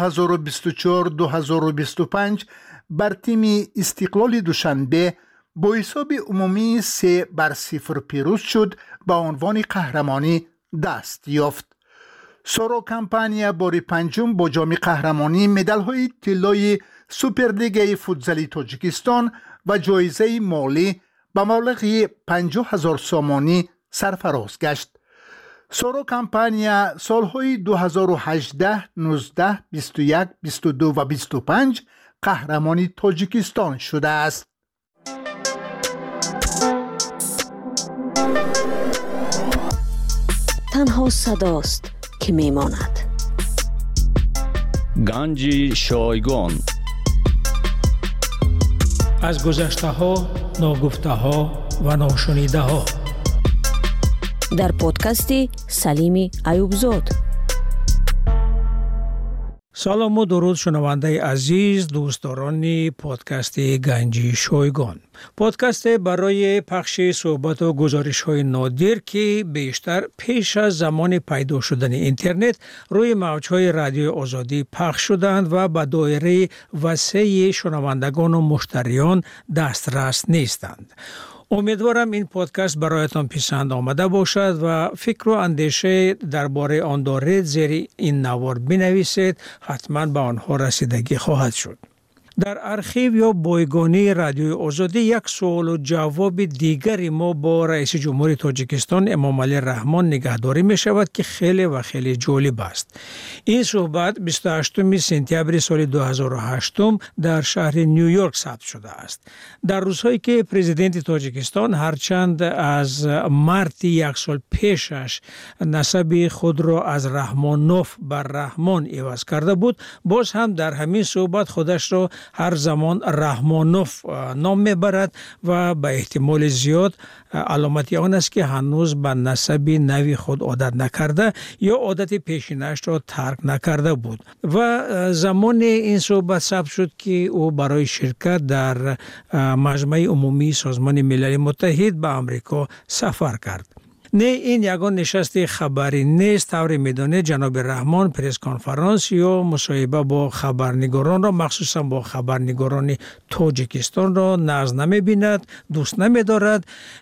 2024-2025 بر تیم استقلال دوشنبه با حساب عمومی 3-0 پیروز شد، با عنوان قهرمانی دست یافت. سورو کمپانیا باری پنجم با جام قهرمانی مدال‌های طلای سوپرلیگ فوتزالی تاجیکستان و جایزه مالی به مبلغ 50,000 سامانی سرفراز گشت. سورو کمپانیا سالهای 2018، 19، 21، 22 و 25 قهرمانی تاجیکستان شده است. تنها صداست که میماند. گنج شایگان از گذشته ها، ناگفته ها و ناشنیده ها در پادکست سلیم ایوبزاد. سلام و درود شنونده عزیز، دوستداران پادکست گنج شایگان. پادکست برای پخش صحبت و گزارش های نادر که بیشتر پیش از زمان پیدا شدن اینترنت روی موجهای رادیو آزادی پخش شدند و به دایره وسیع شنوندگان و مشتریان دسترس نیستند. امیدوارم این پادکست برایتان پسند آمده باشد و فکر و اندیشه درباره آن دارید زیر این نوار بنویسید، حتما به آنها رسیدگی خواهد شد. در ارشیو یا بایگانی رادیو آزادی یک سوال و جواب دیگری ما با رئیس جمهوری تاجیکستان امام علی رحمان نگهداری می شود که خیلی و خیلی جالب است. این صحبت 28 سپتامبر سال 2008 در شهر نیویورک ثبت شده است. در روزهایی که پرزیدنت تاجیکستان هرچند از مارت یک سال پیشش نسب خود را از رحمانوف بر رحمان عوض کرده بود، باز هم در همین صحبت خودش را هر زمان رحمانوف نام میبرد و به احتمال زیاد علامتی آن است که هنوز به نسب نوی خود عادت نکرده یا عادت پیشینش را ترک نکرده بود و زمان این صحبت ثبت شد که او برای شرکت در مجمع عمومی سازمان ملل متحد به امریکا سفر کرد. نه این یگان نشست خبری نیست. طور میدانه جناب رحمان پرس کنفرانس یا مصاحبه با خبرنگاران را، مخصوصا با خبرنگاران تاجیکستان را ناز نمی بیند، دوست نمی دارد.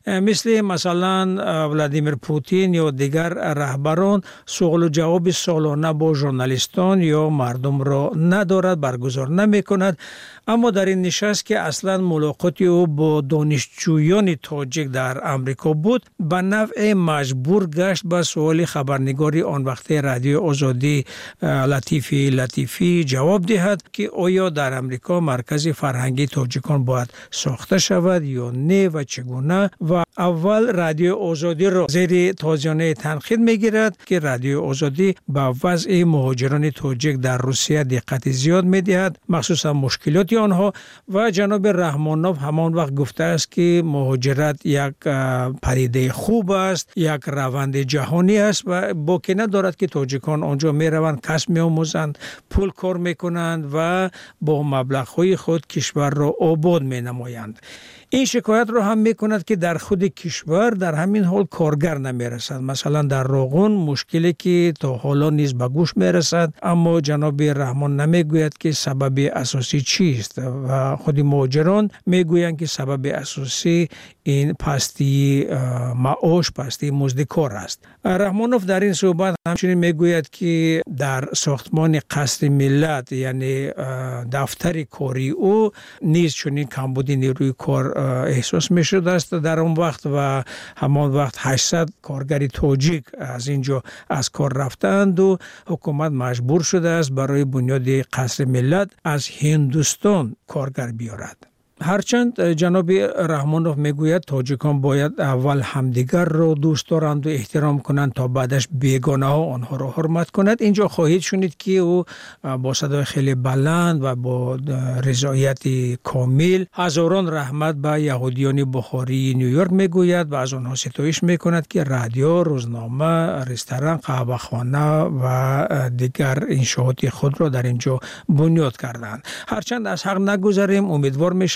مثلا ولادیمیر پوتین یا دیگر رهبران سوال و جواب سالانه با ژورنالیستان یا مردم را ندارد، برگزار نمی کند. اما در این نشست که اصلا ملاقاتی او با دانشجویان تاجیک در امریکا بود، به نوع مجبور گشت به سوال خبرنگاری آن وقت رادیو آزادی لطیفی جواب دهد که آیا در امریکا مرکز فرهنگی تاجیکان باید ساخته شود یا نه و چگونه. و اول رادیو آزادی را زیر تازیانه تنقید میگیرد که رادیو آزادی به وضع مهاجران تاجیک در روسیه دقت زیاد میدهد، مخصوصا مشکلات آنها. و جناب رحمانوف همان وقت گفته است که مهاجرت یک پدیده خوب است، یک روند جهانی است و باکی ندارد که تاجیکان آنجا می روند، کسب می آموزند، پول کار می کنند و با مبلغ‌های خود کشور را آباد می نمایند. این شکایت را هم می کند که در خود کشور در همین حال کارگر نمی رسد. مثلا در روغن مشکلی که تا حالا نیز به گوش می رسد، اما جناب رحمان نمی گوید که سبب اساسی چیست و خود مهاجران می گویند که سبب اساسی این پستی معاش، پستی مزد کار است. رحمانوف در این صحبت همچنین می گوید که در ساختمان قصر ملت یعنی دفتر کاری او نیز چنین کمبودی نیروی کار احساس می شده است در اون وقت و همان وقت 800 کارگر تاجیک از اینجا از کار رفتند و حکومت مجبور شده است برای بنیاد قصر ملت از هندوستان کارگر بیارد. هرچند جناب رحمانوف میگوید تاجیکان باید اول همدیگر را دوست دارند و احترام کنند تا بعدش بیگانه ها آنها را حرمت کند، اینجا خواهید شنید که او با صدای خیلی بلند و با رضایت کامل هزاران رحمت به یهودیان بخاری نیویورک میگوید و از آنها ستایش میکند که رادیو، روزنامه، رستوران، قهوه‌خانه و دیگر انشاءات خود را در اینجا بنیاد کردند. هرچند از حق نگذریم، امیدوار میشویم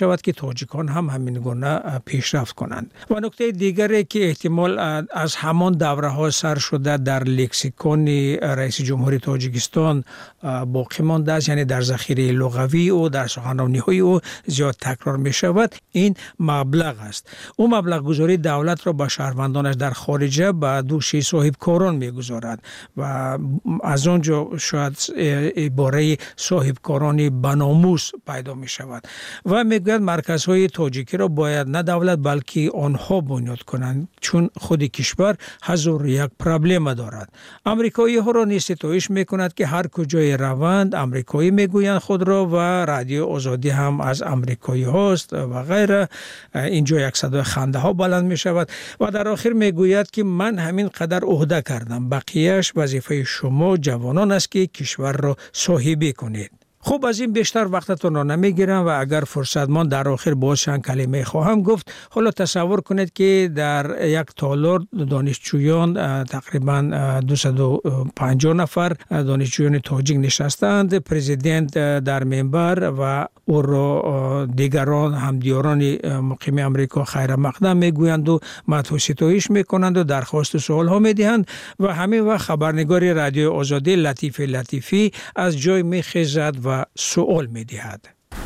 شود که تاجیکان هم همین گونه پیشرفت کنند. و نکته دیگری که احتمال از همان دوره ها سر شده در لکسیکون رئیس جمهوری تاجیکستان باقی مانده است، یعنی در ذخیره لغوی او در سخنرانی های او زیاد تکرار می شود، این مبلغ است. او مبلغ گذاری دولت را به شهروندانش در خارجه به دوش صاحب کاران می گذارد و از آنجا شاید عباره صاحب کارانی بناموس پیدا می شود و می گوید مرکزهای تاجیکی را باید نه دولت بلکه آنها بنیاد کنند، چون خود کشور هزار یک پرابلم دارد. امریکایی ها را نیز ستایش می کند که هر کجای روند امریکایی می گویند خود را و رادیو آزادی هم از امریکایی هاست و غیره. اینجا یک صدای خنده ها بلند می شود و در آخر می گوید که من همین قدر عهده کردم، بقیهش وظیفه شما جوانان است که کشور را صاحبی کنید. خوب، از این بیشتر وقتتون را نمیگیرم و اگر فرصت ماند در آخر باز چند کلمه خواهم گفت. حالا تصور کنید که در یک تالار دانشجویان تقریبا 250 نفر دانشجویان تاجیک نشستند، پرزیدنت در منبر و او را دیگران همدیاران مقیم امریکا خیر مقدم میگویند و مدح و ستایش میکنند و درخواست و سوال ها میدهند و همین وقت خبرنگار رادیو آزادی لطیفی از جای میخیزد و سوال میدهد.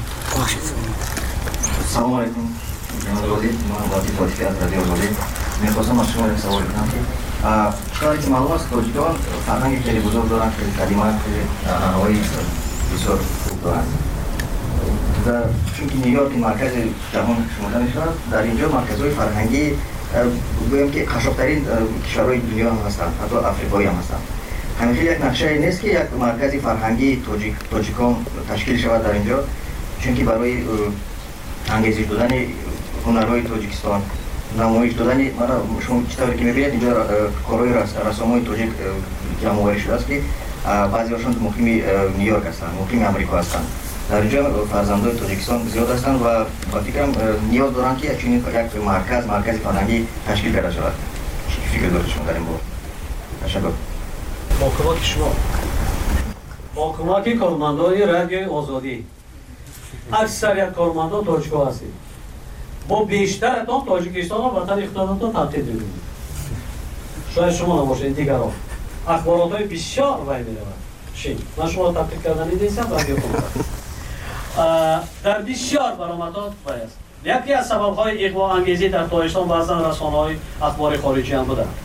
سلام علیکم جناب وزیر، من وزیر تاجیکی از رادیو آزادی میخواستم از شما یک سوال کنم که کاری که معلوم است تاجیکان فرهنگ خیلی بزرگ دارند، خیلی کلمات، خیلی انواعی بسیار خوب دارند. چون که نیویورک مرکز جهان شمرده میشود، در اینجا مرکزهای فرهنگی بگویم که قشنگترین کشورهای دنیا هم هستند، حتی افریقایی هم هستند. همین یک نقشه نیست که یک مرکز فرهنگی تاجیکان تشکیل شود در اینجا، چون که برای انگیزش دادن هنرهای تاجیکستان، نمایش دادن، شما چطوری که میبینید اینجا کارهای رسامای تاجیک جمع آوری شده است که بعضی هاشون مقیم نیویورک هستند، مقیم امریکا هستند. در اینجا فرزندان تاجیکستان زیاد هستند و با فکرم نیاز دارند که چنین یک مرکز فرهنگی تشکیل پیدا شود. فکر دارید شما در این باره؟ تشکر. با کمک شما، با کمک کارمندان رادیو آزادی، اکثریت کارمندان تاجیک‌ها هستید. با بیشترتان تاجیکستان را وطن خودتان تبدیل می‌کنید. شاید شما نباشید، دیگران اخبارات‌های بسیار وای می‌رود. چی؟ من شما را تبدیل کردن نیستم، رادیو کنم. در بسیار برآمدات وای است. یکی از سبب‌های اغوا انگیزی در تاجیکستان بعضا رسانه‌های اخبار خارجی هم بودند.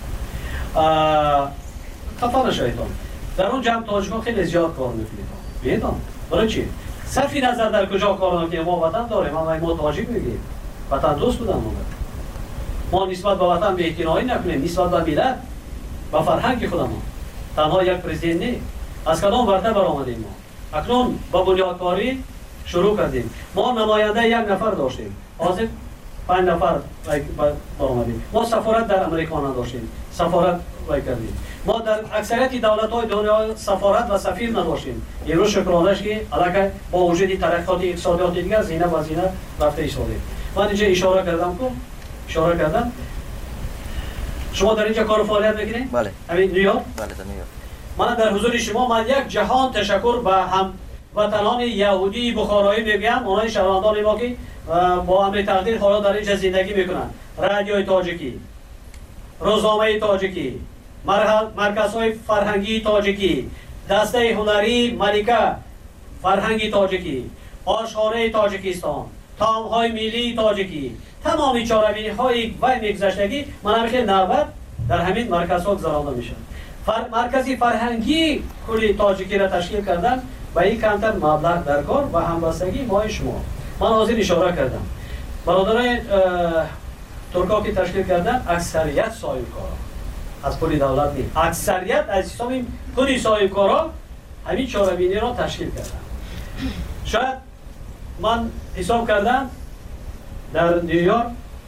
خفا نشویدان. در اون جمع تاجیک‌ها خیلی زیاد کار می‌کنید. بیایید. برای چی؟ صرفی نظر در کجا کار می‌کنیم، ما وطن داریم، ما تاجیک میگیم. وطن دوست بودن ما نسبت به وطن بی‌اعتنایی نکنیم، نسبت به ملت، به فرهنگ خودمان. تنها یک پرزیدنت نه. از کدام ورده برآمدیم ما. اکنون با بنیادکاری شروع کردیم. ما نماینده یک نفر داشتیم. حاضر 5 نفر برآمدیم. ما سفارت در امریکا نداشتیم. سفارت کردیم. ما در اکثریت دولت‌های دنیا سفارت و سفیر نداشتیم. امروز شکرانش که علاقه با وجود ترقیات اقتصادی دیگر زینه و زینه رفته ایستاده. من اینجا اشاره کردم. شما در اینجا کار و فعالیت می‌کنید؟ بله. همین نیویورک؟ بله، در نیویورک. من در حضور شما من یک جهان تشکر به هم وطنان یهودی بخارایی میگم، اونای شهروندان ما که با امر تقدیر حالا در اینجا زندگی میکنن. رادیوی تاجیکی، روزنامه تاجیکی، مرکزهای فرهنگی تاجیکی، دسته هنری ملکه فرهنگی تاجیکی، آشخانه تاجیکستان، طعام‌های ملی تاجیکی، تمامی چاره‌بینی‌های و میگذشتگی منابع نوبت در همین مرکزها گذرانده میشن. مرکزی فرهنگی کلی تاجیکی را تشکیل کردن و این کمتر مبلغ در کار و همبستگی ما شما. من حاضر اشاره کردم. برادران ترکا که تشکیل کردن اکثریت صاحب کارا از پول دولت نیست. اکثریت از حساب پول صاحب کارا همین چاره‌بینی را تشکیل کردن. شاید من حساب کردم در نیویورک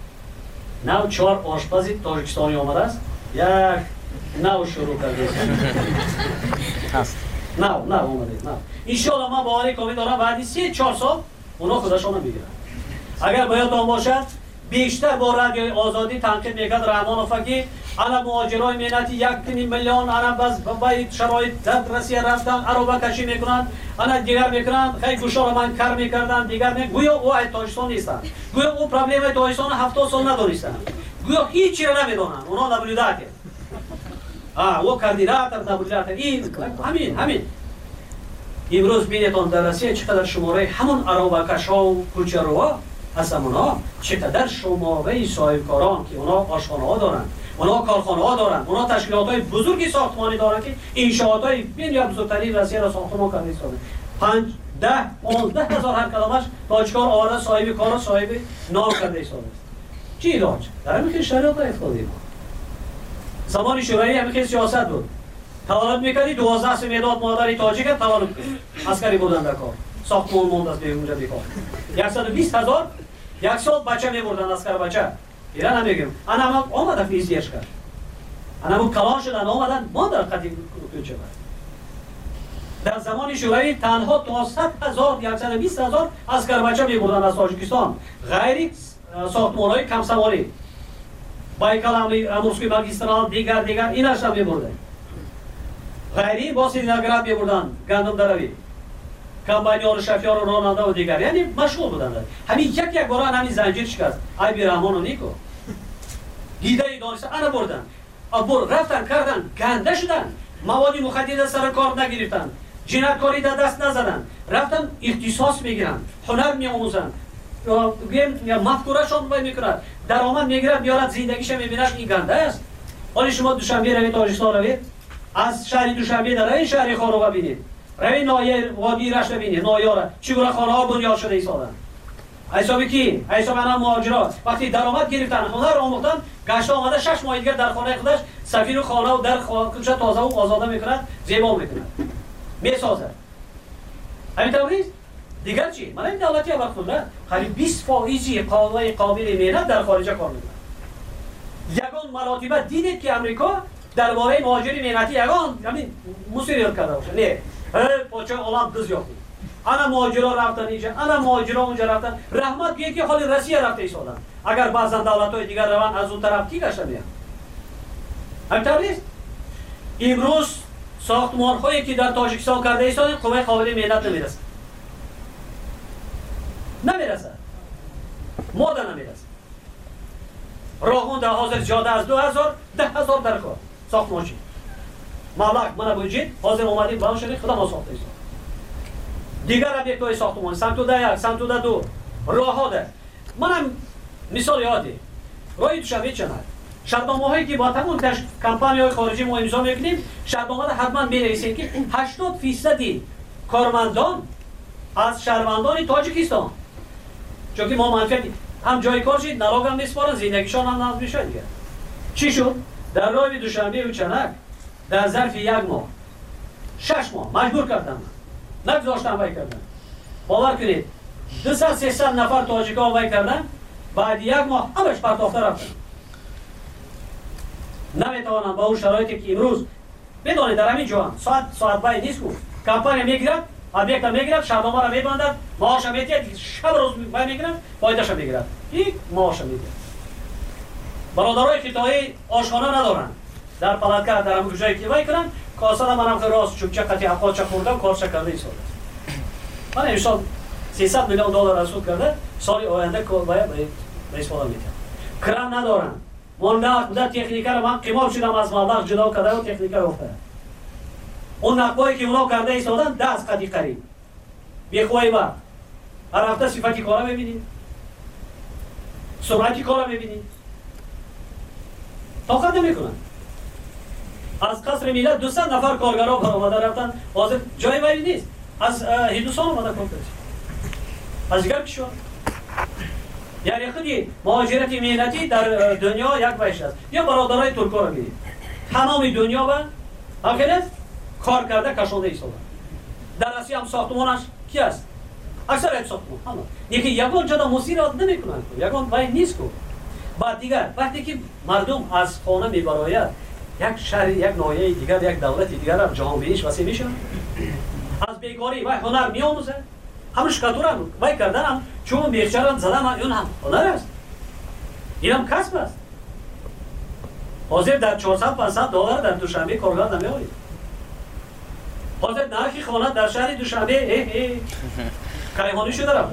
4 آشپز تاجیکستانی آمده است. یک نو شروع کرده است. نه اومده. ان شاء الله من باوری کامل دارم بعد 3-4 سال اونا خودشون میگیرن. اگر باید آن باشد بیشتر با رادیوی آزادی تنقید میکرد رحمان فقیه. انا مهاجرای ملتی 1.5 میلیون انا باز به شرایط دسترسی رفتن عربه کشی میکنن، انا دیگر میکنن خیلی گوشا رو من کار میکردن دیگر گویا او تاجیکستان نیستن، گویا او پرابلم تاجیکستان 70 سال ندونستن، گویا هیچی رو نمیدونن، اونا نبوداته او کاندیدات نبودات این همین امروز بینتون در روسیه چقدر شماره همون عربه کشا و کوچروا هستن، اونا چقدر شماره صاحبکاران که اونا آشخانه ها دارن، اونا کارخانه ها دارن، اونا تشکیلات های بزرگی ساختمانی دارن که انشاءات های بین بزرگترین روسیه را ساختمان کرده ایستاده. 5 10 15 هزار هر کلمش تاجیکار آورده صاحب کار و صاحب نام کرده ایستاده. چی علاج؟ در همین شرایط افتادیم. زمان شورایی همین سیاست بود. تولد میکردی 12 سال مداد مادری تاجیک تولد کرد. عسکری بودن در کار. ساختمان موند از اونجا بیکار. 120,000 یک سال بچه میبردن عسکر بچه. ایران نمیگم. انا هم آمده فیزیش کرد. انا هم کلان شدن آمدن ما در قدیم کوچه بود. در زمان شورایی تنها تا 100,000 120,000 عسکر بچه میبردن از تاجیکستان. غیر ساختمان‌های کم سواری. بایکال امروزکی ماگیسترال دیگر ایناش هم میبردن. غیری با سیدنگراد میبردن گندم دروی. کمباینیان شفیار و راننده و دیگر یعنی مشغول بودن. همین یک بار همین زنجیر شکست. ای بی رحمان و نیکو. گیده دانسته انا بردن. رفتن کردن گنده شدن. مواد مخدر سر کار نگرفتن. جنایتکاری دست نزدن. رفتن اختصاص میگیرن. هنر میآموزن. یا مفکورهشون باید میکنند درآمد میگیرد بیارد زندگیش میبیند این گنده است. حالا شما دوشنبه روید تاجیکستان روید از شهر دوشنبه در این شهر خارو ببینید روید نایه وادی رشت ببینید نایه چگونه خانه ها بنیاد شده ایستادن حسابی کی؟ حساب انا مهاجرات وقتی درآمد گرفتن هنر آموختن گشت آمده 6 ماه دیگر در خانه خودش سفیر خانه و در کوچه تازه و آزاده میکند زیبا میکند میسازد همین طوریه دیگر چی؟ من این دولتی وقت خودم قریب 20% قابل مهنت در خارج کار میکنن. یگان مراتبه دیدید که امریکا درباره مهاجری مهنتی یگان همین مسئولیت کرده باشه. نه پاچه عالم دز یافت. انا مهاجرا رفتن اینجا، انا مهاجرا اونجا رفتن. رحمت بیه که حال روسیه رفته ایستادن. اگر بعضا دولت‌های دیگر روان از اون طرف کی گشته میان؟ همینطور نیست. امروز ساختمان‌هایی که در تاجیکستان کرده ایستادن قوه قابل مهنت نمیرسه. نمیرسه ماده نمیرسه راهون در حاضر جاده از 2000 10,000 در کار ساختمانچی مبلغ من بودجید حاضر اومدیم بلند شدیم خدا ما ساخته ایستاد دیگر ابیکت‌های ساختمان سمتوده 1 سمتوده 2 راه ها ده منم مثال یادی راهی دوشنبه چند شرطنامه‌هایی که با تمام کمپانی‌های خارجی ما امضا میکنیم شرطنامه حتما بنویسید که 80% کارمندان از شهروندان تاجیکستان چون که ما منفعت هم جای کار شد نراغ هم میسپارن زندگیشان هم نظم میشه دیگه چی شد؟ در راه دوشنبه و چنک در ظرف 1 ماه 6 ماه مجبور کردن نگذاشتن وای کردن باور کنید 200-300 نفر تاجیکا وای کردن بعد 1 ماه همش پرتافته رفتن نمیتوانم با اون شرایطی که امروز بدانید در همین جوان ساعت بای نیست بود کمپانی میگیرد ابیکت میگیرد شبنامه را میبندد معاش میگیرد شب روز میگیرد فایدهش میگیرد یک معاش میگیرد برادرای خطایی آشخانه ندارن در پلاتکا در همون جایی که وای کنن کاسه منم که راست چوبچه قطعی اقواچه خوردم کارش کرده ایستاده من امسال 300 میلیون دلار رسول کرده سال آینده باید به استفاده میکنم کرم ندارن من تکنیکر رو من قیمال شدم از مبلغ جدا کرده و تکنیکر افتاده اون نقبایی که اونا کرده ایستادن 10 قدی قریب بیخوایی با هر هفته صفتی کارا ببینید سرعتی کارا ببینید طاقت نمیکنن از قصر ملت 200 نفر کارگرها برآمده رفتن حاضر جای ولی نیست از هندوستان اومده کار کرد از دیگر کشور یعنی خودی مهاجرت مهنتی در دنیا یک وجه است یا برادرای ترکا رو ببینید تمام دنیا و همکنه کار کرده کشانده ایستادن در روسیه هم ساختمانش کی است اکثر یک ساختمان همه یکی یگان جدا مسیرات نمیکنن یگان وای نیست کو بعد دیگر وقتی که مردم از خانه میبراید یک شهر یک ناحیه دیگر یک دولت دیگر هم جهان بینیش وسیع میشه از بیکاری و هنر میآموزه همش کاتورا وای کردن هم چون بیچاران زدن اون هم هنر است اینم کسب است. حاضر در 400-500 دلار در دوشنبه کارگر نمی‌آید. حاضر نرخ خانه در شهر دوشنبه کیهانی شده رفته.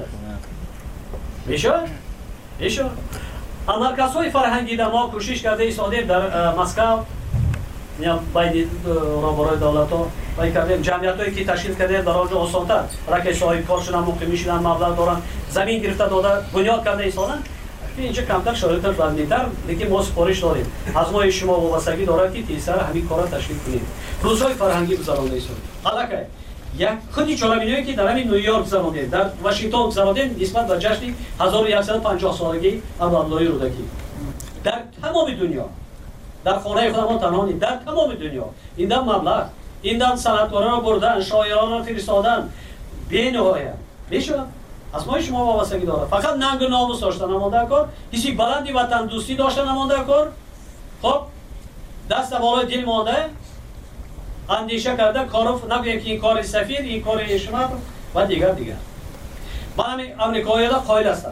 میشد. مرکزهای فرهنگی در ما کوشش کرده ایستادیم در مسکو یا باید برای دولت ها باید کردیم جمعیت که تشکیل کردیم در آنجا آسان‌تر رکه صاحب کار شدن مقیم شدن مبلغ دارن زمین گرفته داده بنیاد کرده ایستادن اینجا کمتر شرایط بندی‌تر لیکن ما سفارش داریم از ما شما وابستگی داره که تیسر همین کارا تشکیل کنیم روزهای فرهنگی گذرانده ایستادیم حالا یک خودی چالمینویی که در همین نیویورک گذراندیم در واشنگتن گذراندیم نسبت به جشن 1150 سالگی عبدالله رودکی در تمام دنیا در خانه خودمان تنها نیست در تمام دنیا این دم مبلغ این دم صنعتکاران را بردن شاعران را فرستادن بی‌نهایت میشه از ما شما وابستگی داره فقط ننگ و ناموس داشتن نمانده کار کسی بلندی وطن دوستی داشتن نمانده کار خب دست بالای دل مانده اندیشه کرده کارو نگویم که این کار سفیر این کار اشمت و دیگر من همین امریکایی را قائل هستم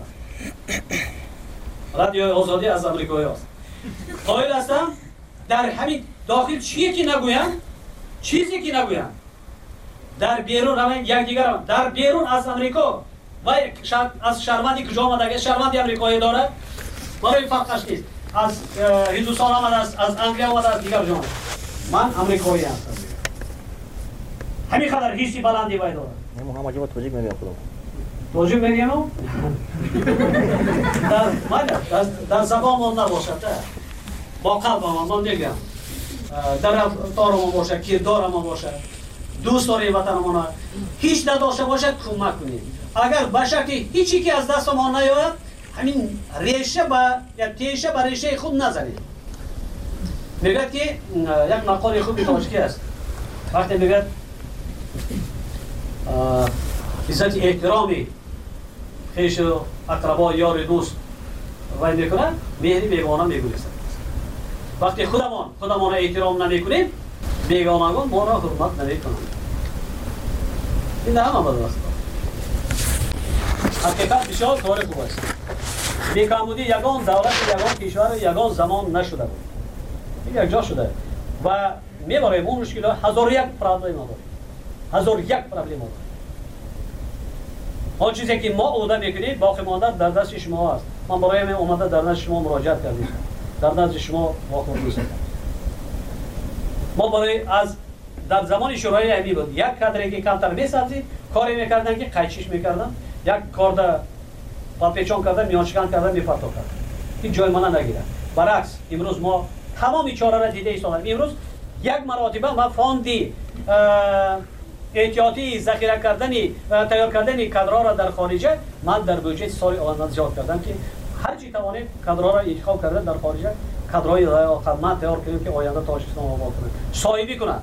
رادیو آزادی از امریکایی هست قائل هستم در همین داخل چیزی که نگویم در بیرون همین یک دیگر هم در بیرون از امریکا و از شهروندی کجا آمده شهروندی امریکایی داره برای فرقش نیست از هندوستان آمده است از انگلیس آمده است دیگر جان من امریکایی هستم همین خاطر حسی بلندی باید داره محمد جواد توجیه میگم خودم توجیه میگم در زبان من نباشد با قلبم من میگم در رفتارم باشه کردارم باشه دوست داری وطنمون هیچ نداشته باشد کمک کنید اگر باشه که هیچی که از دست ما نیاید همین ریشه یا تیشه به ریشه خود نزنید میگه که یک مقاله خوبی تاجیکی است وقتی میگه عزت احترامی خیش اقربا یار دوست وای میکنن مهری بیگانه میگویند وقتی خودمان احترام نمیکنیم بیگانگان ما را حرمت نمیکنند این همه بدبخت است حقیقت بسیار کار خوب است بیکامودی یگان دولت یگان کشور یگان زمان نشده بود این یک جا شده و میبریم اون مشکل ها 1001 پرابلم داریم آن چیزی که ما عهده میکنید باقی مانده در دست شما است من برای من اومده در نزد شما مراجعت کردم در نزد شما واقعا دوست دارم ما برای از در زمان شورای عالی بود یک کادری که کمتر میسازید کاری میکردن که قیچیش میکردن یک کارد پاپیچون کردن میانشکن کردن میپرتو کردن این جای من نگیره برعکس امروز ما تمام چاره را دیده ایستادیم امروز یک مراتبه ما فاندی احتیاطی ذخیره کردنی تیار کردنی کادرها را در خارجه من در بودجه سال آینده زیاد کردم که هر چی توانید کادرها را انتخاب کردن در خارجه کادرهای خدمت تیار کنیم که آینده تاجیکستان آباد کنه صاحبی کنن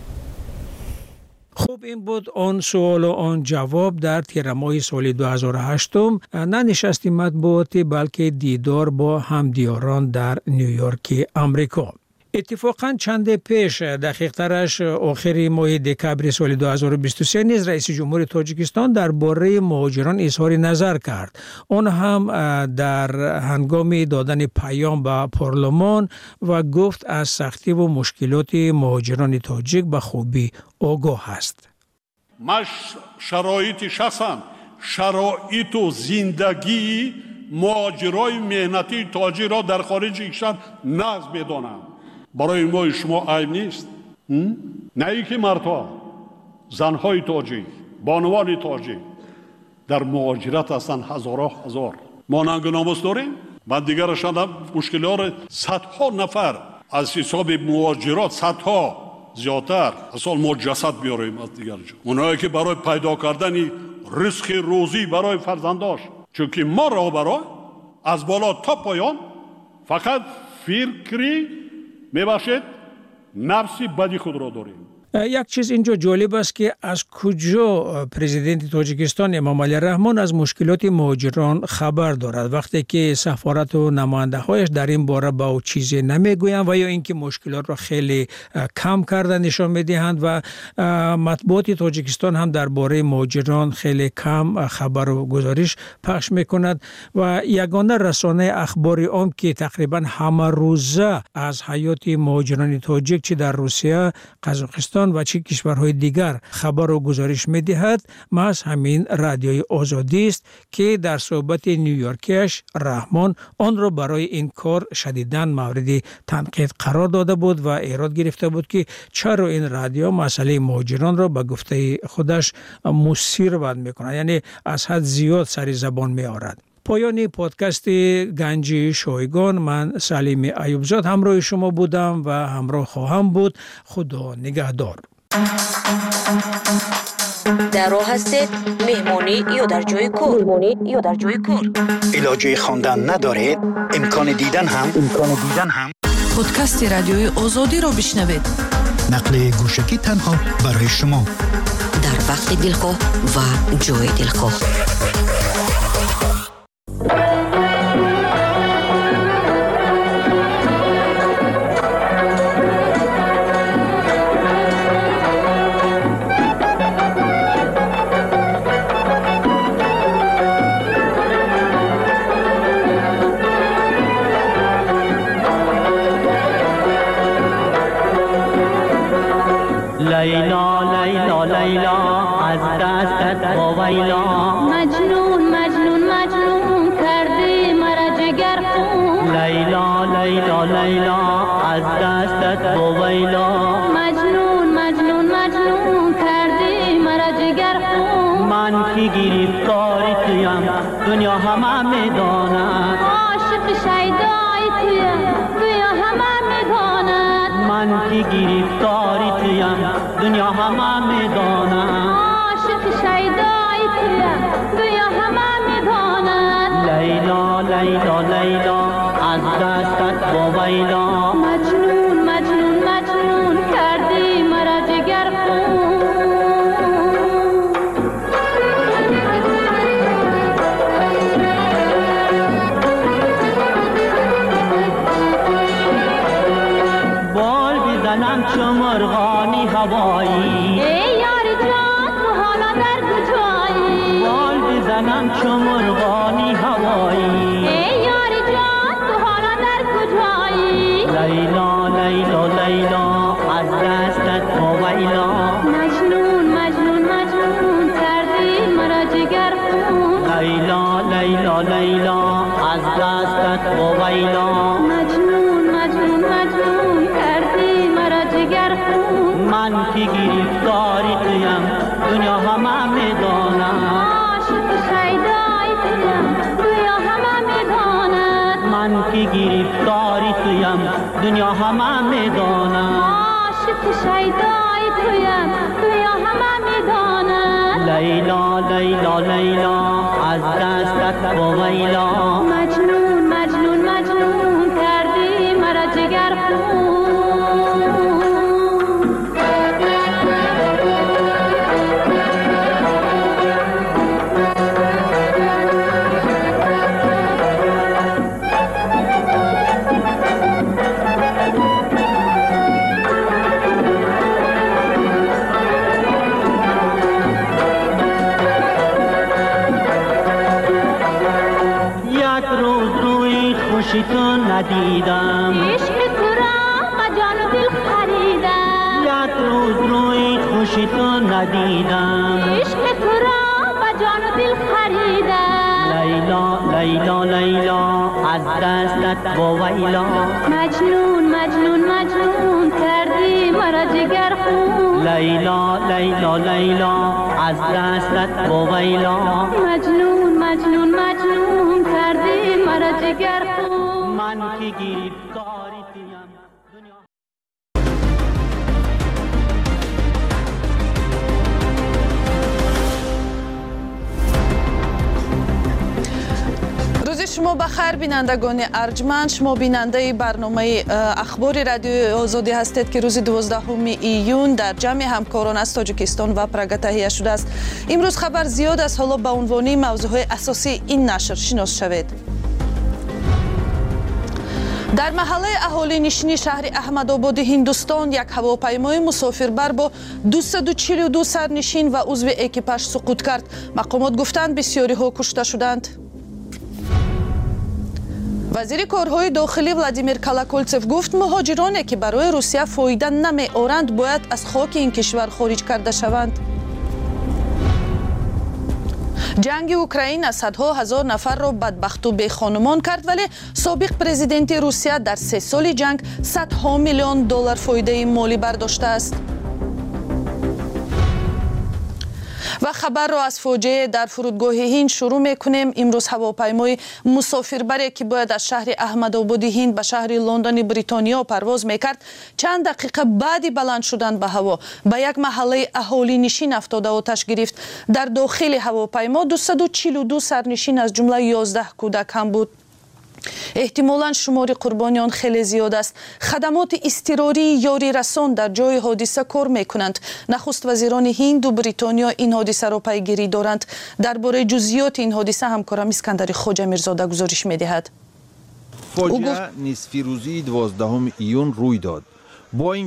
خوب این بود آن سوال و آن جواب در تیر ماه سال 2008 نه نشست مطبوعاتی بلکه دیدار با همدیاران در نیویورک امریکا. اتفاقا چند پیش دقیق‌ترش آخر ماه دکبر سال 2023 نیز رئیس جمهور تاجیکستان درباره مهاجران اظهار نظر کرد. آن هم در هنگام دادن پیام به پارلمان و گفت از سختی و مشکلات مهاجران تاجیک به خوبی آگاه است. مش شرایط شخصا شرایط و زندگی مهاجرای مهنتی تاجیک را در خارج کشور نقض می‌دانم. برای ما شما عیب نیست نه ای که مردها زنهای تاجیک بانوان تاجیک در مهاجرت هستند هزار ما ننگ و ناموس داریم بعد دیگر شدم مشکلات صدها نفر از حساب مهاجرات صدها زیادتر اصلا ما جسد بیاریم از دیگر جا اونایی که برای پیدا کردن رزق روزی برای فرزنداش چون که ما رهبران از بالا تا پایان فقط فکری میباشد نفسی بدی خود را داریم یک چیز اینجا جالب است که از کجا پرزیدنت تاجیکستان امام علی رحمان از مشکلات مهاجران خبر دارد وقتی که سفارت و نماینده هایش در این باره با او چیزی نمیگویند و یا اینکه مشکلات را خیلی کم کردن نشان میدهند و مطبوعات تاجیکستان هم درباره مهاجران خیلی کم خبر و گزارش پخش میکند و یگانه رسانه اخبار عام که تقریبا همه روزه از حیات مهاجران تاجیک چه در روسیه، قزاقستان و چه کشورهای دیگر خبر و گزارش میدهد محض همین رادیوی آزادی است که در صحبت نیویورکیش رحمان آن را برای این کار شدیداً مورد تنقید قرار داده بود و ایراد گرفته بود که چرا این رادیو مسئله مهاجران را به گفته خودش مثیر بند میکنه، یعنی از حد زیاد سر زبان می آورد. پایان پادکست گنج شایگان، من سلیم ایوبزاد همراه شما بودم و همراه خواهم بود. خدا نگهدار. در راه هستید مهمانی یا در جای کار علاجه خواندن ندارید امکان دیدن هم پادکست رادیوی آزادی را بشنوید. نقل گوشکی تنها برای شما در وقت دلخواه و جای دلخواه. لیلا لیلا لیلا از دستت وایلا مجنون مجنون مجنون کردی مرا جگر خون لیلا لیلا لیلا از دستت وایلا مجنون مجنون مجنون کردی مرا جگر خون من که گرفتاری تویم دنیا همه میداند عاشق شیدای تویم دنیا همه میداند من که گرفتاری تویم دنیا همه میداند عاشق شیدای تویم دنیا همه میداند لیلا لیلا لیلا از دستت وایلا مجنون مجنون مجنون کردی مرا جگر خون بال بزنم چو مرغانی هوایی ای یار جان تو حالا در کجایی بال بزنم چو مرغانی هوایی ای یار جان تو حالا در کجایی لیلا لیلا لیلا از دستت وایلا مجنون مجنون مجنون کردی مرا جگر خون لیلا لیلا لیلا از دستت وایلا مجنون مجنون مجنون کردی مرا جگر خون من که گرفتاری تویم دنیا همه میداند عاشق شیدای تویم دنیا همه میداند من که گرفتاری تویم دنیا همه میداند عاشق شیدای تویم دنیا همه میداند لیلا لیلا لیلا از دستت وایلا مجنون مجنون مجنون کردی مرا جگر خون خوشی تو ندیدم عشق تو را با جان و دل خریدم یک روز روی خوشی تو ندیدم عشق تو را با جان و دل خریدم لیلا لیلا لیلا از دستت وایلا مجنون مجنون مجنون کردی مرا جگر خون لیلا لیلا لیلا از دستت وایلا مجنون مجنون مجنون کردی مرا جگر خون من که گرفتاری تویم روز شما بخیر بینندگان ارجمند. شما بیننده برنامه اخبار رادیوی آزادی هستید که روز 12 ایون در جمع همکاران از تاجیکستان و پراگ تهیه شده است. امروز خبر زیاد است، حالا به عنوان موضوع اساسی این نشر شناس شوید. در محله اهالی نشینی شهر احمدآباد هندوستان یک هواپیمای مسافربر با 242 سرنشین و عضو اکیپاژ سقوط کرد. مقامات گفتند بسیاری ها کشته شدند. وزیر کارهای داخلی ولادیمیر کالاکولتسف گفت مهاجرانی که برای روسیه فایده نمی آورند باید از خاک این کشور خارج کرده شوند. جنگ اوکراین صدها هزار نفر را بدبخت و بیخانمان کرد، ولی سابق پرزیدنت روسیه در 3 سال جنگ صدها میلیون دلار فایده مالی برداشته است. و خبر را از فاجعه در فرودگاه هند شروع میکنیم. امروز هواپیمای مسافربری که باید از شهر احمدآباد هند به شهر لندن بریتانیا پرواز میکرد چند دقیقه بعدی بلند شدن به هوا به یک محله اهالی نشین افتاده آتش گرفت. در داخل هواپیما 242 سرنشین از جمله 11 کودک هم بود. احتمالاً شمار قربانیان خیلی زیاد است. خدمات اضطراری یاری رسان در جای حادثه کار میکنند. نخست وزیران هند و بریتانیا این حادثه را پیگیری دارند. درباره جزئیات این حادثه همکارم اسکندر خواجه میرزاده گزارش میدهد. فاجعه نصف روزی 12 ایون روی داد. بوینگ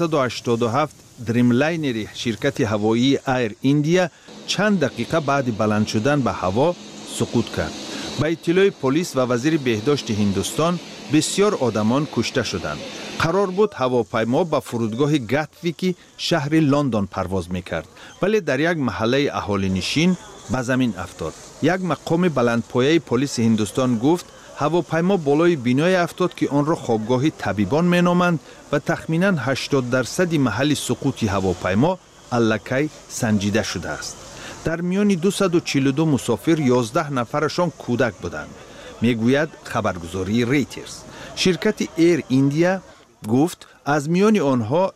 787 دریملاینر شرکت هوایی ایر ایندیا چند دقیقه بعد بلند شدن به هوا سقوط کرد. به اطلاع پلیس و وزیر بهداشت هندوستان بسیار آدمان کشته شدند. قرار بود هواپیما به فرودگاه گاتویکی شهر لندن پرواز میکرد، ولی در یک محله اهالی نشین به زمین افتاد. یک مقام بلندپایه پلیس هندوستان گفت هواپیما بالای بینای افتاد که آن را خوابگاه طبیبان مینامند و تخمینا 80% محل سقوط هواپیما الکی سنجیده شده است. در میان 242 مسافر 11 نفرشان کودک بودند، میگوید خبرگزاری ریترز. شرکت ایر ایندیا گفت از میان آنها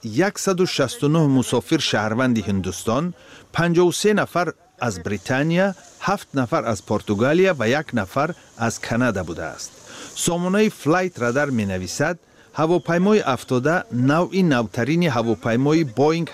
169 مسافر شهروند هندوستان، 53 نفر از بریتانیا، 7 نفر از پرتغالیا و 1 نفر از کانادا بوده است. سامانه فلایت رادار می نویسد هواپیمای افتاده نوعی نوترین هواپیمای بوینگ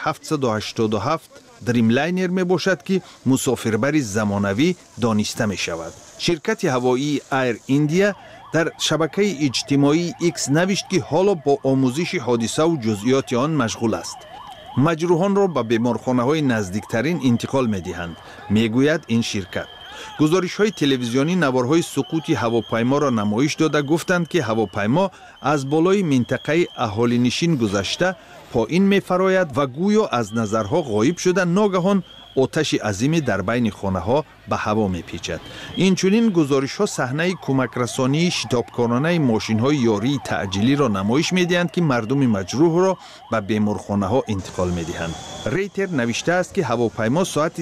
787 دریملاینر می باشد که مسافربری زمانوی دانسته می شود. شرکت هوایی ایر ایندیا در شبکه اجتماعی ایکس نوشت که حالا با آموزش حادثه و جزئیات آن مشغول است. مجروحان را به بیمارخانه های نزدیکترین انتقال می دهند، می گوید این شرکت. گزارش های تلویزیونی نوارهای سقوط هواپیما را نمایش داده گفتند که هواپیما از بالای منطقه اهالی نشین گذشته پایین می فراید و گویا از نظرها غایب شده ناگهان آتش عظیمی در بین خانه ها به هوا می پیچد. اینچنین گزارش ها صحنه کمک رسانی شتابکارانه ماشین های یاری تعجیلی را نمایش می دهند که مردم مجروح را به بیمارخانه ها انتقال می دهند. ریتر نوشته است که هواپیما ساعت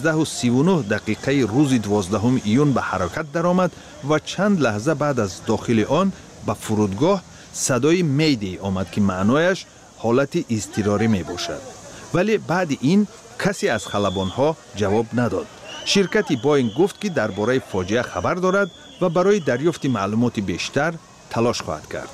13:39 روز 12 ایون به حرکت درآمد و چند لحظه بعد از داخل آن به فرودگاه صدای میدی آمد که معنایش حالت اضطراری می باشد. ولی بعد این کسی از خلبانها جواب نداد. شرکت بوینگ گفت که درباره فاجعه خبر دارد و برای دریافت معلومات بیشتر تلاش خواهد کرد.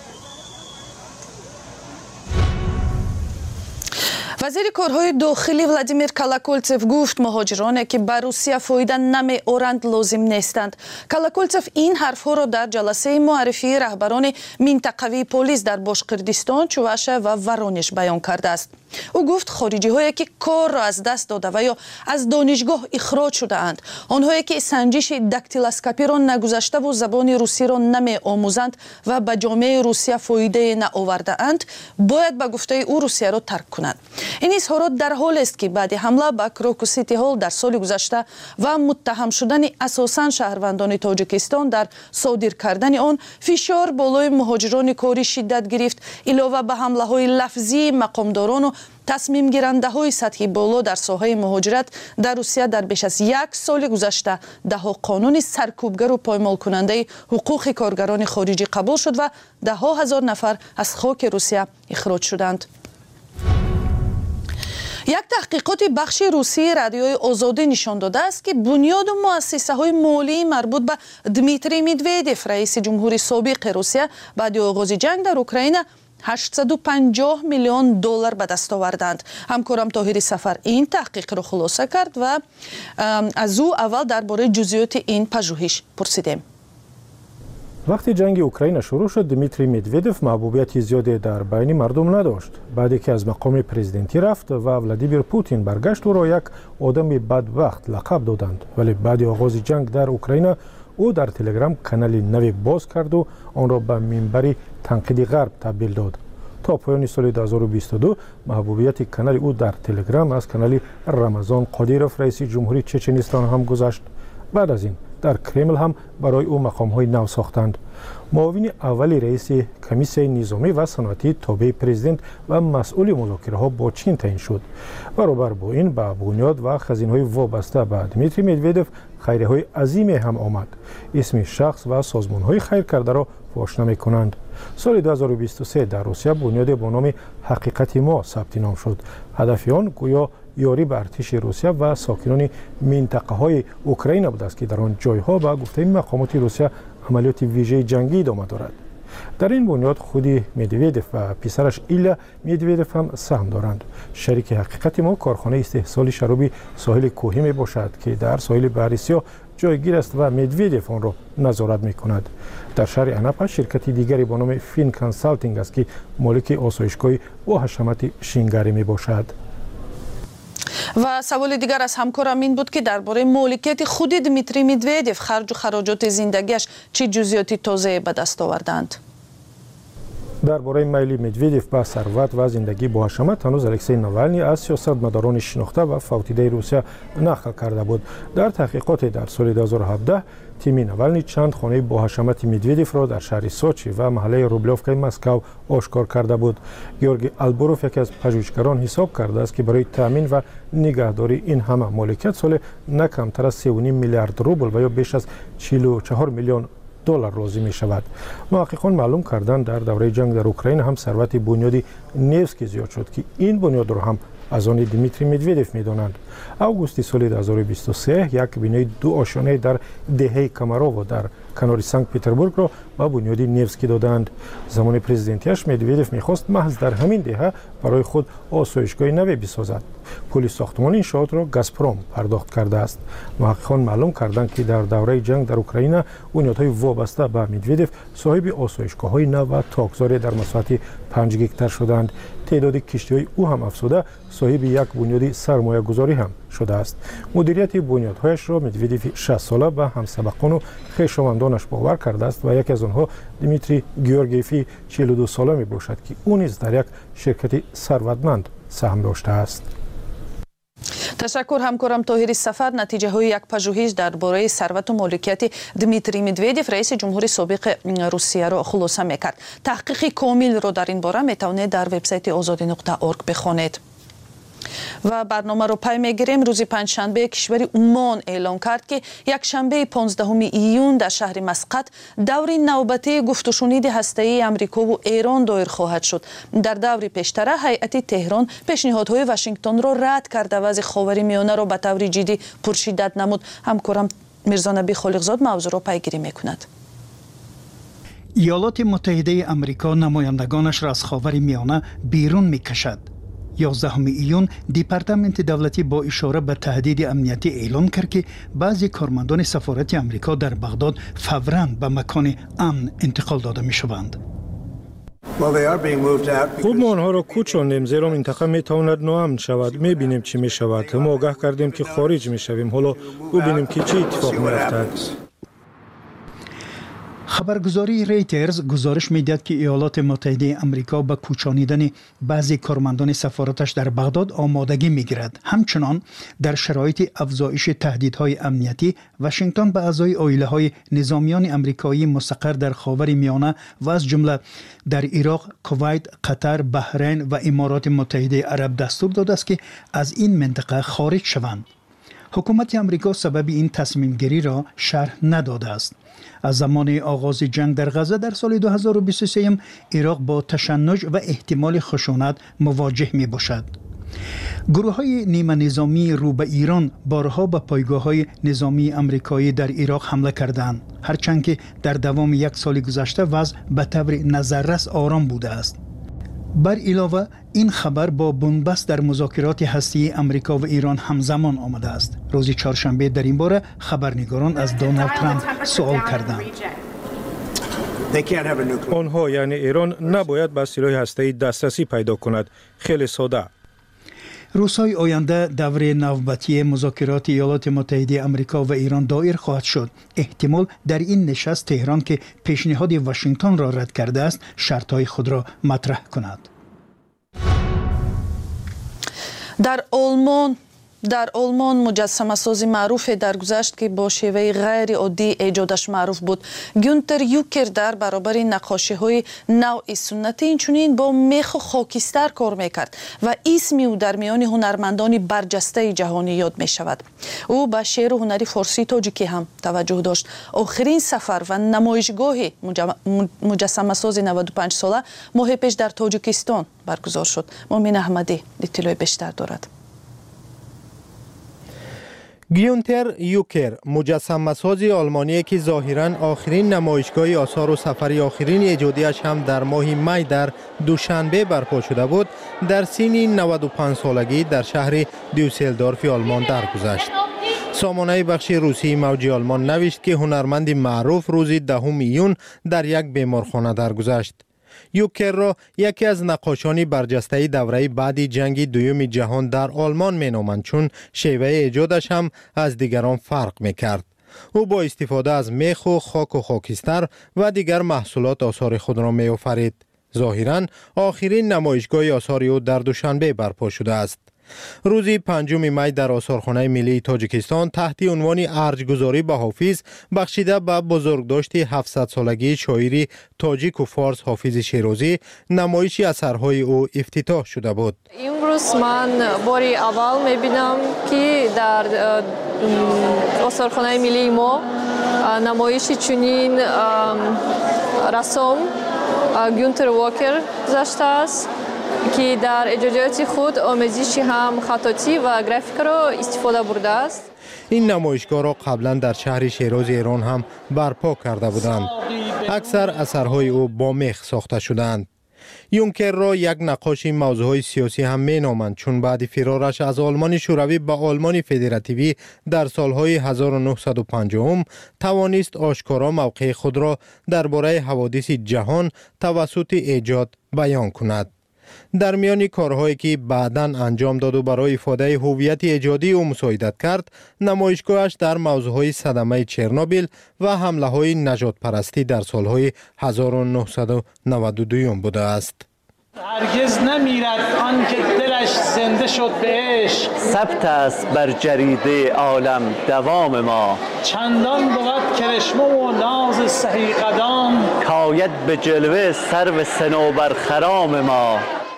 وزیر کارهای داخلی ولادیمیر کالاکولتسف گفت مهاجرانی که به روسیه فایده نمی آورند لازم نیستند. کالاکولتسف این حرفها را در جلسه معرفی رهبران منطقوی پلیس در باشقردستان، چووشه و ورونش بیان کرده است. او گفت خارجی هایی که کار را از دست داده و یا از دانشگاه اخراج شده اند، آنهایی که سنجش داکتیلوسکوپی را نگذشته و زبان روسی را نمی آموزند و به جامعه روسیه فایده نآورده اند، باید به گفته او روسیه را ترک کنند. این اظهارات در حال است که بعد حمله به کراکو سیتی هال در سال گذشته و متهم شدن اساساً شهروندان تاجیکستان در صادر کردن آن فشار بالای مهاجران کاری شدت گرفت. علاوه به حمله های لفظی مقامداران و تصمیم گیرنده های سطحی بالا در ساحه مهاجرت در روسیه در بیش از 1 سال گذشته دهها قانون سرکوبگر و پایمال کننده حقوق کارگران خارجی قبول شد و دهها هزار نفر از خاک روسیه اخراج شدند. یک تحقیقات بخش روسی رادیوی آزادی نشان داده است که بنیاد و مؤسسه‌های مالی مربوط به دمیتری مدودیف رئیس جمهوری سابق روسیه بعد از آغاز جنگ در اوکراین 850 میلیون دلار به دست آوردند. همکارم طاهری سفر این تحقیق را خلاصه کرد و از او اول درباره جزئیات این پژوهش پرسیدیم. وقتی جنگ اوکراین شروع شد، دمیتری مدودیف محبوبیت زیادی در بین مردم نداشت. بعدی که از مقام پرزیدنتی رفت و ولادیمیر پوتین برگشت، او را یک آدم بدبخت لقب دادند. ولی بعد آغاز جنگ در اوکراین او در تلگرام کانالی نوی باز کرد و آن را به منبری تنقیدی غرب تبدیل داد. تا پایان سال 2022 محبوبیت کانال او در تلگرام از کانال رمضان قادیروف رئیس جمهوری چچنستان هم گذشت. بعد از این در کرمل هم برای او مقام‌های نو ساختند. معاون اولی رئیس کمیسیون نظامی و صنعتی تابع پرزیدنت و مسئول مذاکره‌ها با چین تعیین شد. برابر با این به بنیاد و خزینه‌های وابسته به دمیتری مدودیف خیریه‌های عظیمی هم آمد. اسم شخص و سازمان‌های خیرکرده را فاش نمی‌کنند. سال 2023 در روسیه بنیاد با نام حقیقت ما ثبت نام شد. هدف آن گویا یاری به ارتش روسیه و ساکنان منطقه‌های اوکراین بود است که در آن جایها به گفته مقامات روسیه عملیات ویژه جنگی ادامه دارد. در این بنیاد خودی مدودیف و پسرش ایلا مدودیف هم سهم دارند. شریک حقیقت ما کارخانه استحصال شراب ساحل کوهی می باشد که در ساحل بحر سیاه جایگیر است و مدودیف آن را نظارت می کند. در شهر اناپا شرکت دیگری با نام فین کانسالتینگ است که مالک آسایشگاه با حشمت شینگری می باشد. و سوال دیگر از همکارم این بود که درباره مالکیت خود دمیتری مدودیف خرج و خراجات زندگیش چه جزئیاتی تازه به دست آوردند؟ درباره میل مدودیف به ثروت و زندگی با حشمت هنوز الکسی ناوالنی از سیاستمداران شناخته و فوتیده روسیه نقل کرده بود. در تحقیقات در سال 2017 تیم ناوالنی چند خانه با حشمت مدودیف را در شهر سوچی و محله روبلوفکای مسکو آشکار کرده بود. گیورگی آلبوروف یکی از پژوهشگران حساب کرده است که برای تامین و نگهداری این همه مالکیت سال نه کمتر از 3.5 میلیارد روبل و یا بیش از 44 میلیون دلار لازم می شود. محققان معلوم کردند در دوره جنگ در اوکراین هم ثروت بنیادی نیفسکی زیاد شد که این بنیاد را هم از آن دمیتری مدودیف می دانند. اوگوست سال 2023 یک بینای 2 آشانه در دهه کاماروو در کنار سنت پتربورگ را با بنیاد نیفسکی دادند. زمان پرزیدنتیش مدودیف می‌خواست محض در همین دهه برای خود آسایشگاه نوی بسازد. پول ساختمان انشاءات را گازپروم پرداخت کرده است. محققان معلوم کردند که در دوره جنگ در اوکراین بنیادهای وابسته به مدودیف صاحب آسایشگاه‌های نو و تاکزار در مساحت 5 گیگتر شدند. تعداد کشتی‌های او هم افزوده صاحب یک بنیاد سرمایه‌گذاری هم شده است. مدیریت بنیادهایش را مدودیف 60 ساله به همسبقان و خویشاوندانش باور کرده است و یکی از آنها دمیتری گیورگیفی 42 ساله می باشد که او نیز در یک شرکت ثروتمند سهم داشته است. تشکر همکارم طاهری سفر. نتیجه های یک پژوهش درباره ثروت و مالکیت دمیتری مدودیف رئیس جمهوری سابق روسیه را خلاصه میکرد. تحقیق کامل را در این باره میتونید در وبسایت azadi.org بخوانید. و برنامه رو پی میگیریم. روز پنجشنبه کشور عمان اعلام کرد که یک شنبه 15 ایون در شهر مسقط دور نوبتی گفت و شنید هسته‌ای امریکا و ایران دایر خواهد شد. در دور پیشتر هیئت تهران پیشنهادهای واشنگتن را رد کرده و از خاورمیانه را به طور جدی پرشدت نمود. همکارم میرزا نبی خالقزاد موضوع را پیگیری میکند. ایالات متحده آمریکا نمایندگانش را از خاورمیانه بیرون میکشد. 11 ایون دیپارتمنت دولتی با اشاره به تهدید امنیتی اعلام کرد که بعضی کارمندان سفارت آمریکا در بغداد فوراً به مکان امن انتقال داده می شوند. خوب ما آنها را کوچاندیم زیرا منطقه می تواند ناامن شود. می بینیم چی می شود. ما آگاه کردیم که خارج می شویم. حالا ببینیم که چه اتفاق می افتد. خبرگزاری ریترز گزارش می‌دهد که ایالات متحده آمریکا به کوچانیدن بعضی کارمندان سفارتش در بغداد آمادگی می‌گیرد. همچنان در شرایط افزایش تهدیدهای امنیتی واشنگتن به اعضای عائله‌های نظامیان آمریکایی مستقر در خاورمیانه و از جمله در عراق، کویت، قطر، بحرین و امارات متحده عرب دستور داده است که از این منطقه خارج شوند. حکومت آمریکا سبب این تصمیم گیری را شرح نداده است. از زمان آغاز جنگ در غزه در سال 2023 عراق با تشنج و احتمال خشونت مواجه می باشد. گروه های نیمه نظامی رو به ایران بارها به پایگاه های نظامی امریکایی در عراق حمله کردند، هرچند که در دوام یک سال گذشته وضع به طور نظررس آرام بوده است. بر علاوه این خبر با بنبست در مذاکرات هسته‌ای امریکا و ایران همزمان آمده است. روز چهارشنبه در این باره خبرنگاران از دونالد ترامپ سوال کردند. آنها یعنی ایران نباید به سلاح هسته‌ای دسترسی پیدا کند. خیلی ساده. روزهای آینده دوره نوبتی مذاکرات ایالات متحده آمریکا و ایران دایر خواهد شد. احتمال در این نشست تهران که پیشنهاد واشنگتن را رد کرده است، شرطهای خود را مطرح کند. در آلمان مجسمه سازی معروف درگذشت که با شیوه غیر عادی ایجادش معروف بود. گونتر یوکر در برابر نقاشی های نوع سنتی اینچنین با میخ و خاکستر کار میکرد و اسمی او در میان هنرمندان برجسته جهانی یاد می شود. او به شعر و هنری فارسی تاجیکی هم توجه داشت. آخرین سفر و نمایشگاه مجسمه سازی 95 ساله ماه پیش در تاجیکستان برگزار شد. مومن احمدی اطلاع بیشتر دارد. گیونتر یوکر مجسمه ساز آلمانی که ظاهراً آخرین نمایشگاه آثار و سفر آخرین ایجادیش هم در ماه می در دوشنبه برپا شده بود، در سن 95 سالگی در شهر دیوسلدورف آلمان درگذشت. سامانه بخش روسی موج آلمان نوشت که هنرمند معروف روز 10 ایون در یک بیمارخانه درگذشت. یوکر را یکی از نقاشان برجسته دوره بعد جنگ دوم جهان در آلمان مینامند، چون شیوه ایجادش هم از دیگران فرق میکرد. او با استفاده از میخ و خاک و خاکستر و دیگر محصولات آثار خود را میآفرید. ظاهراً آخرین نمایشگاه آثار او در دوشنبه برپا شده است. روز 5 می در آثارخانه ملی تاجیکستان تحت عنوان ارجگذاری به حافظ بخشیده به بزرگداشت 700 سالگی شاعری تاجیک و فارس حافظ شیرازی نمایش اثرهای او افتتاح شده بود. امروز من باری اول میبینم که در آثارخانه ملی ما نمایشی چنین رسام گونتر واکر گذاشته است که در ایجادات خود آمیزش هم خطاطی و گرافیک را استفاده برده است. این نمایشگاه را قبلا در شهر شیراز ایران هم برپا کرده بودند. اکثر اثرهای او با میخ ساخته شدند. یونکر را یک نقاش موضوعهای سیاسی هم مینامند، چون بعد فرارش از آلمان شوروی به آلمان فدراتیوی در سالهای 1950 توانست آشکارا موقع خود را درباره حوادث جهان توسط ایجاد بیان کند. در میان کارهایی که بعداً انجام داد و برای افاده هویت ایجادی او مساعدت کرد، نمایشگاهش در موضوعهای صدمه چرنوبیل و حمله های نجات پرستی در سالهای 1992 بوده است. هرگز نمیرد آن که دلش زنده شد به عشق، ثبت است بر جریده عالم دوام ما. چندان بود کرشمه و ناز سهی قدام، کاید به جلوه سرو صنوبر خرام ما.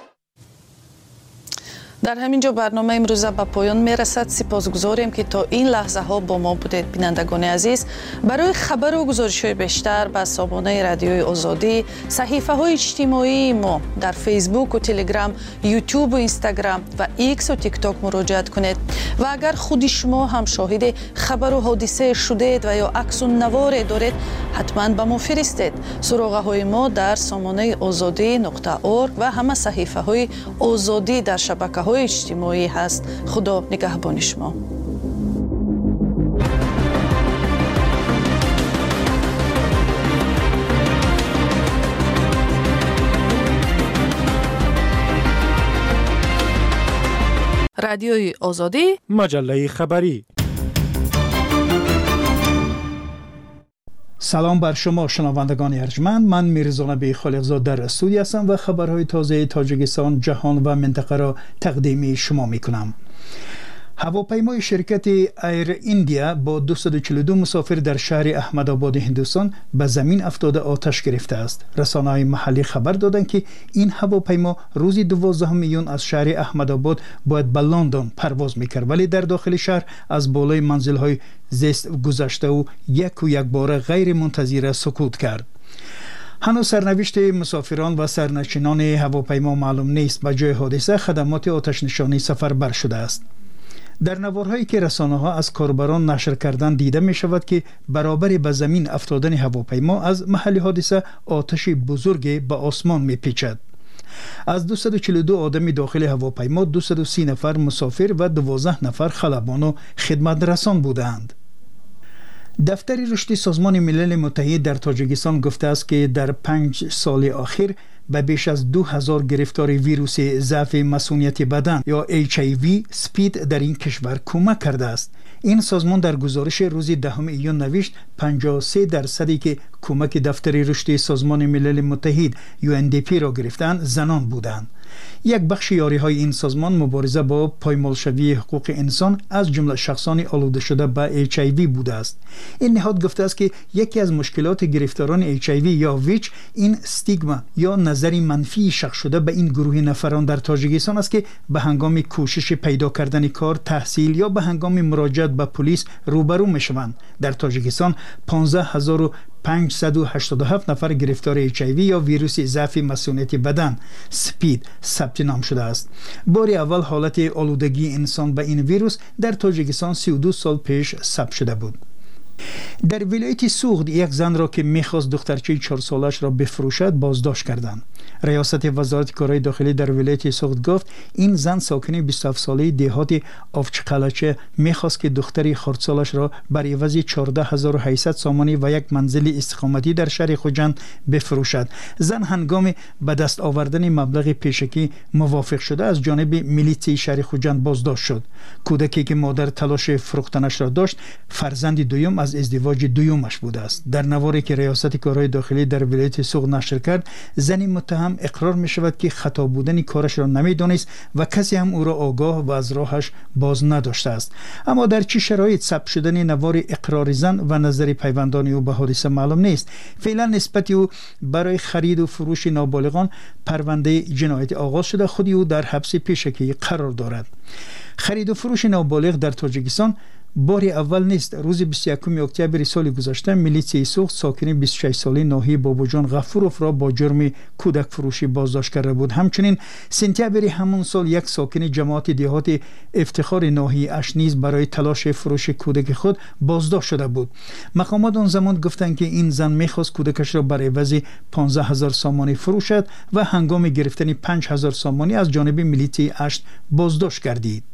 در همین جا برنامه امروزه به پایان میرسد. سپاسگزاریم که تا این لحظه ها با ما بودید. بینندگان عزیز، برای خبر و گزارش‌های بیشتر به سامانه رادیوی آزادی، صحیفه های اجتماعی ما در فیسبوک و تلگرام، یوتیوب و اینستاگرام و ایکس و تیک تاک مراجعه کنید. و اگر خود شما هم شاهد خبر و حادثه شدید و یا عکس و نوار دارید، حتما به ما فرستید. سراغه های ما در سامانه azadi.org و همه صحیفه های آزادی در شبکه های اجتماعی هست. خدا نگهبان شما. رادیوی آزادی، مجله خبری. سلام بر شما شنوندگان ارجمند. من میرزا نبی خالقزاد در استودیو هستم و خبرهای تازه تاجیکستان، جهان و منطقه را تقدیم شما میکنم. هواپیمای شرکت ایر ایندیا با 242 مسافر در شهر احمدآباد هندوستان به زمین افتاده آتش گرفته است. رسانه‌های محلی خبر دادند که این هواپیما روز 12 میون از شهر احمدآباد باید به لندن پرواز میکرد، ولی در داخل شهر از بالای منزل‌های زیست گذشته و یک باره غیر منتظره سقوط کرد. هنوز سرنوشت مسافران و سرنشینان هواپیما معلوم نیست. به جای حادثه خدمات آتش نشانی سفربر شده است. در نوارهایی که رسانه ها از کاربران نشر کردن دیده می شود که برابر به زمین افتادن هواپیما از محل حادثه آتش بزرگ به آسمان می پیچد. از 242 آدم داخل هواپیما 230 نفر مسافر و 12 نفر خلبان و خدمت رسان بودند. دفتر رشد سازمان ملل متحد در تاجیکستان گفته است که در 5 سال اخیر به بیش از 2000 گرفتار ویروس ضعف مسئولیت بدن یا HIV سپید در این کشور کمک کرده است. این سازمان در گزارش روز 10 ایون نوشت 53% که کمک دفتر رشد سازمان ملل متحد UNDP را گرفتند زنان بودند. یک بخش یاری‌های این سازمان مبارزه با پایمالشوی حقوق انسان از جمله شخصان آلوده شده به HIV بوده است. این نهاد گفته است که یکی از مشکلات گرفتاران HIV یا ویچ این استیگما یا نظری منفی شخص شده به این گروه نفران در تاجیکستان است که به هنگام کوشش پیدا کردن کار، تحصیل یا به هنگام مراجعت به پلیس روبرو میشوند. در تاجیکستان 15587 نفر گرفتار HIV یا ویروس ضعف مسئولیت بدن سپید ثبت نام شده است. بار اول حالت آلودگی انسان به این ویروس در تاجیکستان 32 سال پیش ثبت شده بود. در ولایت سوغد یک زن را که میخواست دخترچه 4 سالش را بفروشد بازداشت کردند. ریاست وزارت کارهای داخلی در ولایت سوغد گفت این زن ساکن 27 ساله دهات آفچقلچه میخواست که دختری خردسالش را بر عوض 14800 سامانی و یک منزل استقامتی در شهر خوجند بفروشد. زن هنگام به دست آوردن مبلغ پیشکی موافق شده از جانب میلیته شهر خوجند بازداشت شد. کودکی که مادر تلاش فروختنش را داشت فرزند دوم از ازدواج دومش بوده است. در نواری که ریاست کارهای داخلی در ولایت سوغد نشر کرد، زنی متهم اقرار می شود که خطا بودن کارش را نمیدانست و کسی هم او را آگاه و از راهش باز نداشته است. اما در چه شرایط ثبت شدن نوار اقرار زن و نظر پیوندان او به حادثه معلوم نیست. فعلا نسبت او برای خرید و فروش نابالغان پرونده جنایت آغاز شده. خود او در حبس پیشکی قرار دارد. خرید و فروش نابالغ در تاجیکستان بار اول نیست. روز 21 اکتبر سال گذشته میلیته سوغد ساکن 26 ساله ناحیه باباجان غفوروف را با جرم کودک فروشی بازداشت کرده بود. همچنین سپتامبر همون سال یک ساکن جماعت دهات افتخار ناحیه اش نیز برای تلاش فروش کودک خود بازداشت شده بود. مقامات آن زمان گفتند که این زن میخواست کودکش را بر عوض 15000 سامانی فروشد و هنگام گرفتن 5000 سامانی از جانب میلیته اش بازداشت گردید.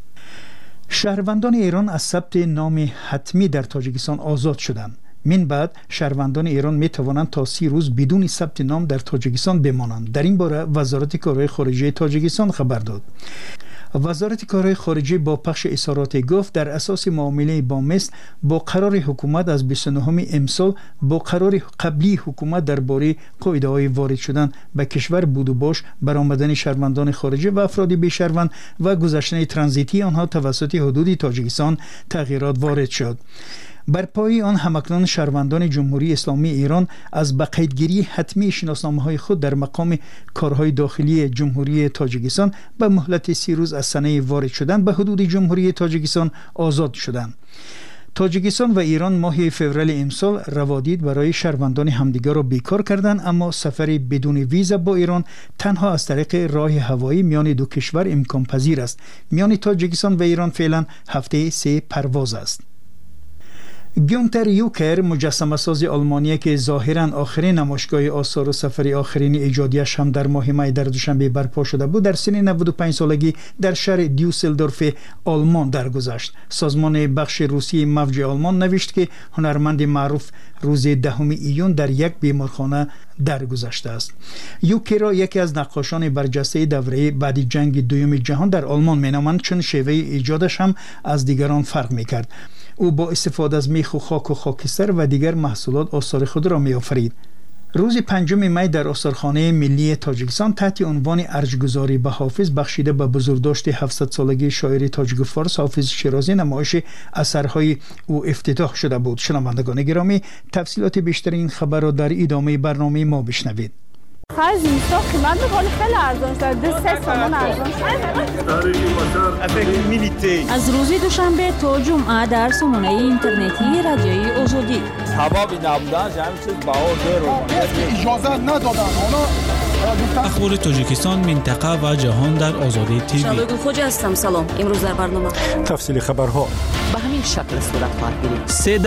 شهروندان ایران از ثبت نام حتمی در تاجیکستان آزاد شدند. من بعد شهروندان ایران می توانند تا 30 روز بدون ثبت نام در تاجیکستان بمانند. در این باره وزارت کارهای خارجه تاجیکستان خبر داد. وزارت کارهای خارجه با پخش اظهارات گفت در اساس معامله با مصر با قرار حکومت از 29 امسال با قرار قبلی حکومت درباره قاعده‌های وارد شدن به کشور بود و باش برآمدن شهروندان خارجی و افراد بی شهروند و گذشتن ترانزیتی آنها توسط حدود تاجیکستان تغییرات وارد شد. بر پای آن همکنون شهروندان جمهوری اسلامی ایران از به قیدگیری حتمی شناسنامه‌های خود در مقام کارهای داخلی جمهوری تاجیکستان به مهلت 30 روز از سنه وارد شدن به حدود جمهوری تاجیکستان آزاد شدند. تاجیکستان و ایران ماه فوریه امسال روادید برای شهروندان همدیگر را بیکار کردند، اما سفر بدون ویزا با ایران تنها از طریق راه هوایی میان دو کشور امکان پذیر است. میان تاجیکستان و ایران فعلا هفته 3 پرواز است. گونتر یوکر مجسمه ساز آلمانی که ظاهرا آخرین نمایشگاه آثار و سفر آخرین ایجادیش هم در ماه می در دوشنبه برپا شده بود، در سن 95 سالگی در شهر دیوسلدورف آلمان درگذشت. سازمان بخش روسی موج آلمان نوشت که هنرمند معروف روز 10 ایون در یک بیمارخانه درگذشته است. یوکر را یکی از نقاشان برجسته دوره بعد جنگ دوم جهان در آلمان مینامند، چون شیوه ایجادش هم از دیگران فرق میکرد. او با استفاده از میخ و خاک و خاکستر و دیگر محصولات آثار خود را می‌آفرید. روز 5 می در آثارخانه ملی تاجیکستان تحت عنوان ارجگذاری به حافظ بخشیده به بزرگداشت 700 سالگی شاعر تاجیک فارس حافظ شیرازی نمایش اثرهای او افتتاح شده بود. شنوندگان گرامی، تفصیلات بیشتر این خبر را در ادامه برنامه ما بشنوید. خرج نیستا قیمت میکنه خیلی ارزان شده 3 تومان ارزان شده. از روز دوشنبه تا جمعه در سامانه اینترنتی رادیوی آزادی سببی نبودن همین چیز بهار اجازه ندادن اخبار تاجیکستان، منطقه و جهان در آزادی تیوی. شبگل خوجه هستم. سلام. امروز در برنامه تفصیل خبرها به همین شکل صورت خواهد گرفت.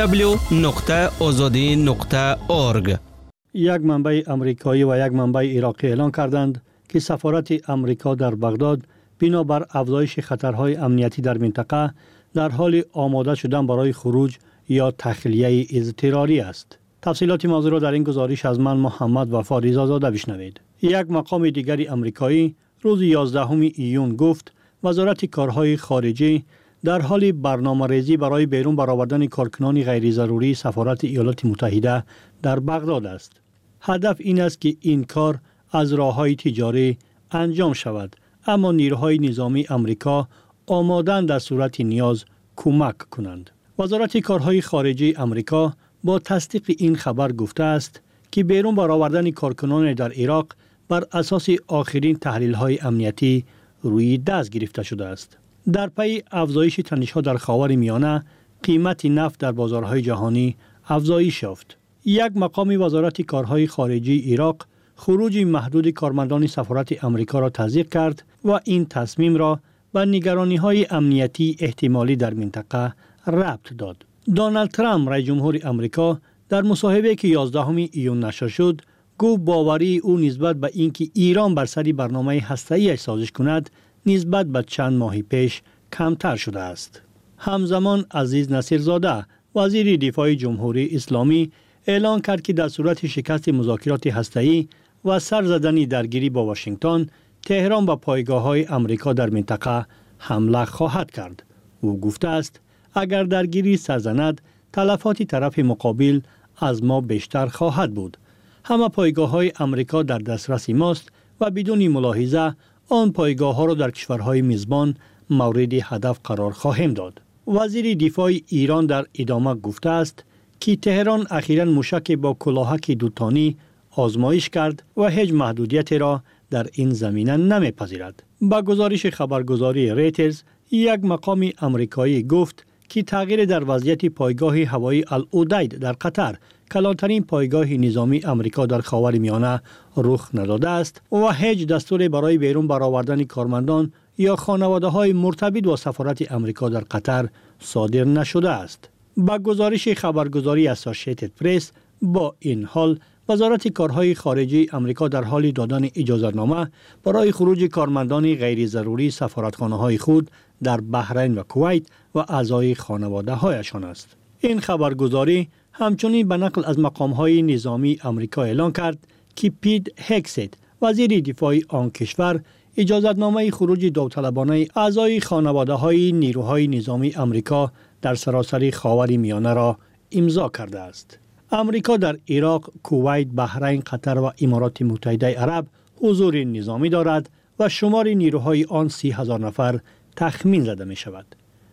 www.azadi.org. یک منبع آمریکایی و یک منبع عراقی اعلام کردند که سفارت آمریکا در بغداد بنابر افزایش خطرهای امنیتی در منطقه در حال آماده شدن برای خروج یا تخلیه اضطراری است. تفصیلات موضوع را در این گزارش از من محمد وفا رضازاده بشنوید. یک مقام دیگری آمریکایی روز 11 ایون گفت وزارت کارهای خارجه در حال برنامه‌ریزی برای بیرون برآوردن کارکنان غیر ضروری سفارت ایالات متحده در بغداد است. هدف این است که این کار از راه‌های تجاری انجام شود، اما نیروهای نظامی آمریکا آماده‌اند در صورت نیاز کمک کنند. وزارت کارهای خارجه آمریکا با تصدیق این خبر گفته است که بیرون برآوردن کارکنان در عراق بر اساس آخرین تحلیل‌های امنیتی روی دست گرفته شده است. در پی افزایش تنش‌ها در خاورمیانه، قیمت نفت در بازارهای جهانی افزایش یافت. یک مقام وزارت کارهای خارجه عراق خروج محدود کارمندان سفارت آمریکا را تصدیق کرد و این تصمیم را به نگرانی‌های امنیتی احتمالی در منطقه ربط داد. دونالد ترامپ رئیس جمهور آمریکا در مصاحبه‌ای که 11 ایون نشر شد، گفت باوری او نسبت به اینکه ایران بر سر برنامه هسته‌ای سازش کند نسبت به چند ماه پیش کمتر شده است. همزمان عزیز نصیرزاده وزیر دفاع جمهوری اسلامی اعلان کرد که در صورت شکست مذاکرات هسته‌ای و سر زدن درگیری با واشنگتن، تهران به پایگاه‌های آمریکا در منطقه حمله خواهد کرد. او گفته است اگر درگیری سر زند، تلفات طرف مقابل از ما بیشتر خواهد بود. همه پایگاه‌های آمریکا در دسترس ماست و بدون ملاحظه آن پایگاه‌ها را در کشورهای میزبان مورد هدف قرار خواهیم داد. وزیر دفاع ایران در ادامه گفته است که تهران اخیراً موشک با کلاهک دوتانی آزمایش کرد و هیچ محدودیتی را در این زمینه نمی‌پذیرد. با گزارش خبرگزاری ریترز، یک مقام آمریکایی گفت که تغییر در وضعیت پایگاه هوایی العدید در قطر، کلانترین پایگاه نظامی آمریکا در خاورمیانه، رخ نداده است و هیچ دستوری برای بیرون برآوردن کارمندان یا خانواده‌های مرتبط با سفارت آمریکا در قطر صادر نشده است. با گزارش خبرگزاری اسوسییتد پرس، با این حال وزارت کارهای خارجه آمریکا در حال دادن اجازه‌نامه برای خروج کارمندان غیر ضروری سفارتخانه‌های خود در بحرین و کویت و اعضای خانواده‌هایشان است. این خبرگزاری همچنین به نقل از مقام‌های نظامی آمریکا اعلان کرد که پیت هکست، وزیر دفاع آن کشور، اجازه‌نامه خروج داوطلبانه اعضای خانواده‌های نیروهای نظامی آمریکا در سراسر خاورمیانه را امضا کرده است. آمریکا در عراق، کویت، بحرین، قطر و امارات متحده عرب حضور نظامی دارد و شمار نیروهای آن 30,000 نفر تخمین زده می شود.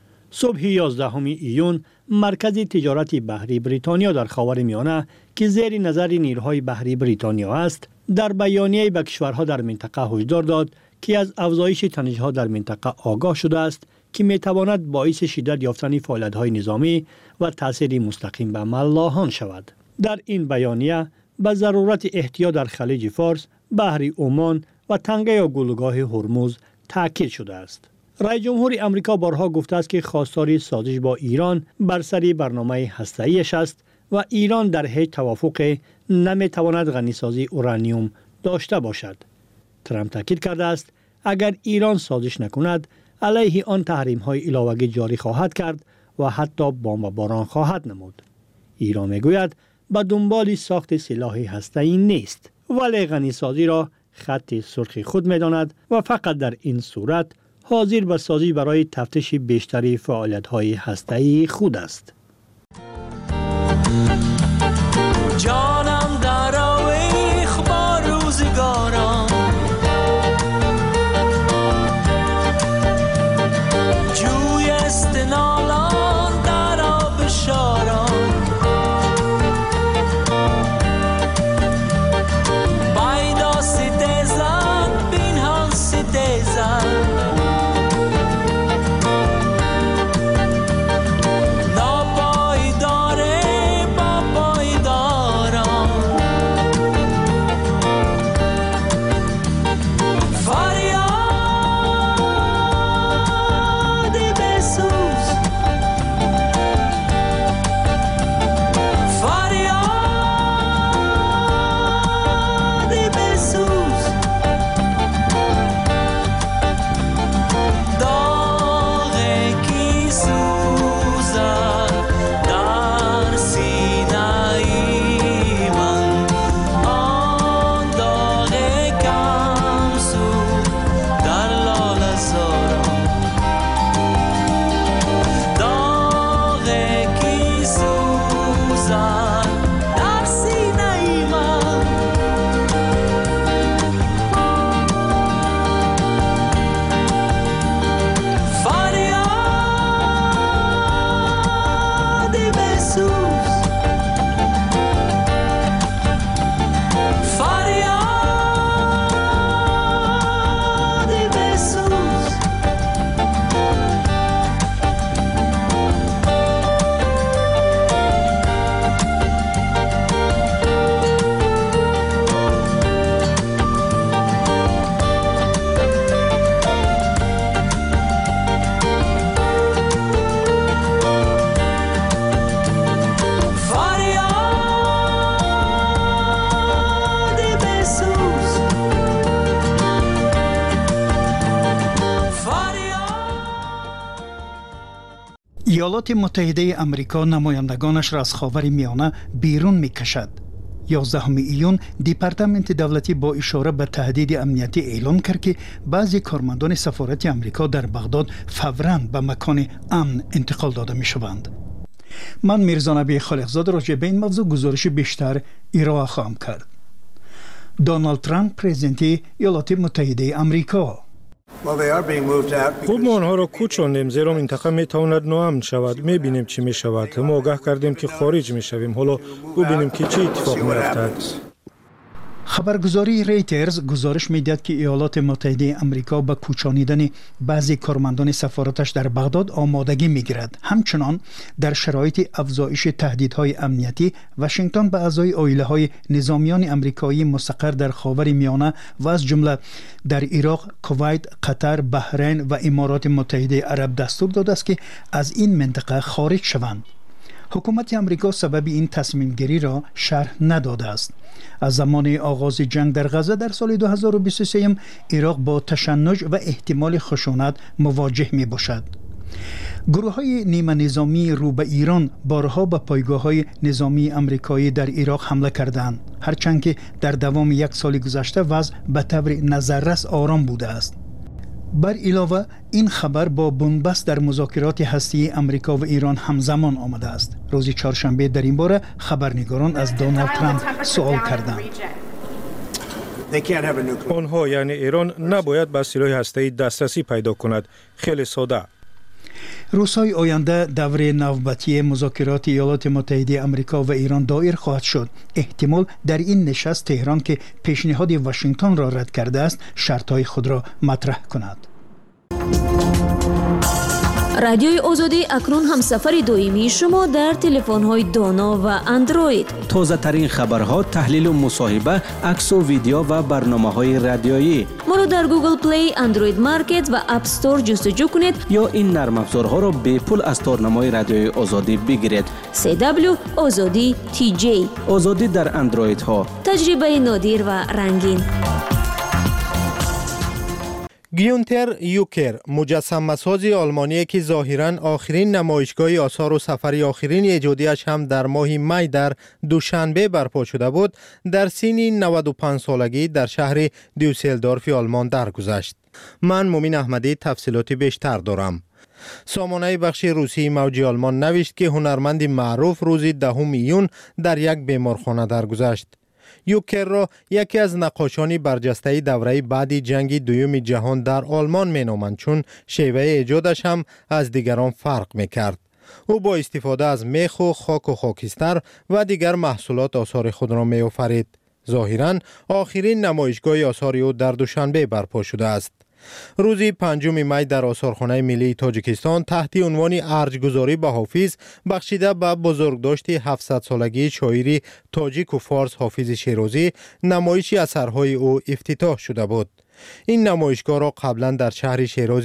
صبح 11 ایون مرکز تجارت بحری بریتانیا در خاورمیانه که زیر نظر نیروهای بحری بریتانیا است، در بیانیه به کشورها در منطقه هشدار داد که از افزایش تنش‌ها در منطقه آگاه شده است که میتواند باعث شدت یافتن فعالیت‌های نظامی و تأثیر مستقیم به ملاحان شود. در این بیانیه به ضرورت احتیاط در خلیج فارس، بحر عمان و تنگه یا گلوگاه هرمز تاکید شده است. رئیس جمهور آمریکا بارها گفته است که خواستار سازش با ایران بر سر برنامه هسته‌ایش است و ایران در هیچ توافق نمیتواند غنیسازی اورانیوم داشته باشد. ترامپ تاکید کرده است اگر ایران سازش نکند، علیه آن تحریم‌های علاوه‌ای جاری خواهد کرد و حتی بمباران خواهد نمود. ایران میگوید به دنبال ساخت سلاح هسته‌ای نیست، ولی غنیسازی را خط سرخ خود می‌داند و فقط در این صورت حاضر به سازی برای تفتیش بیشتری فعالیت‌های هسته‌ای خود است. جانم در آویخ با روزگاران، جوی استنالان در آب شاران، بیدا ایالات متحده آمریکا نمایندگانش را از خاور میانه بیرون میکشد. 11 ایون دیپارتمنت دولتی با اشاره به تهدید امنیتی اعلام کرد که بعضی کارمندان سفارت آمریکا در بغداد فوراً به مکان امن انتقال داده میشوند. من میرزا نبی خالقزاد راجع به این موضوع گزارش بیشتر ارائه خواهم کرد. دونالد ترامپ پرزیدنت ایالات متحده آمریکا: خوب ما آنها را کوچاندیم زیرا منطقه میتواند ناامن شود. میبینیم چی میشود. ما آگاه کردیم که خارج میشویم. حالا ببینیم که چه اتفاق میافتد. خبرگزاری ریترز گزارش میدهد که ایالات متحده آمریکا به کوچانیدن بعضی کارمندان سفارتش در بغداد آمادگی میگیرد. همچنان در شرایط افزایش تهدیدهای امنیتی، واشنگتن به اعضای عائله‌های نظامیان آمریکایی مستقر در خاور میانه و از جمله در عراق، کویت، قطر، بحرین و امارات متحده عرب دستور داده است که از این منطقه خارج شوند. حکومت آمریکا سبب این تصمیم گیری را شرح نداده است. از زمان آغاز جنگ در غزه در سال 2023 عراق با تشنج و احتمال خشونت مواجه می باشد. گروه های نیمه نظامی رو به ایران بارها به پایگاه های نظامی آمریکایی در عراق حمله کردند، هرچند که در دوام یک سال گذشته وضع به طور نظررس آرام بوده است. بر علاوه این خبر با بنبست در مذاکرات هسته‌ای آمریکا و ایران همزمان آمده است. روز چهارشنبه در این باره خبرنگاران از دونالد ترامپ سوال کردند. آنها یعنی ایران نباید به سلاح هسته‌ای دسترسی پیدا کند. خیلی ساده. روزهای آینده دوره نوبتی مذاکرات ایالات متحده آمریکا و ایران دایر خواهد شد. احتمال در این نشست تهران که پیشنهاد واشنگتن را رد کرده است شرطهای خود را مطرح کند. رادیوی آزادی اکنون همسفر دائمی شما در تلفن‌های دانا و اندروید. تازه ترین خبرها، تحلیل و مصاحبه، عکس و ویدیو و برنامه‌های رادیویی. ما را در گوگل پلی، اندروید مارکت و اپ استور جستجو کنید یا این نرم افزارها را به پول از تارنمای رادیوی آزادی بگیرید. CW آزادی TJ. آزادی در اندروید ها. تجربه نادر و رنگین. گیونتر یوکر، مجسمه‌ساز آلمانی که ظاهراً آخرین نمایشگاه آثار و سفر آخرین ایجادیش هم در ماه می در دوشنبه برپا شده بود، در سن 95 سالگی در شهر دیوسلدورف آلمان درگذشت. من مومین احمدی تفصیلات بیشتر دارم. سامانه بخش روسی موج آلمان نوشت که هنرمند معروف روز 10 ایون در یک بیمارخانه درگذشت. یوکر را یکی از نقاشان برجسته دوره بعد جنگ دوم جهان در آلمان مینامند، چون شیوه ایجادش هم از دیگران فرق میکرد. او با استفاده از میخ و خاک و خاکستر و دیگر محصولات آثار خود را میآفرید. ظاهراً آخرین نمایشگاه آثار او در دوشنبه برپا شده است. روز 5 می در آثارخانه ملی تاجیکستان تحت عنوان ارجگذاری به حافظ بخشیده به بزرگداشت 700 سالگی شاعر تاجیک و فارس حافظ شیرازی نمایش اثرهای او افتتاح شده بود. این نمایشگاه را قبلا در شهر شیراز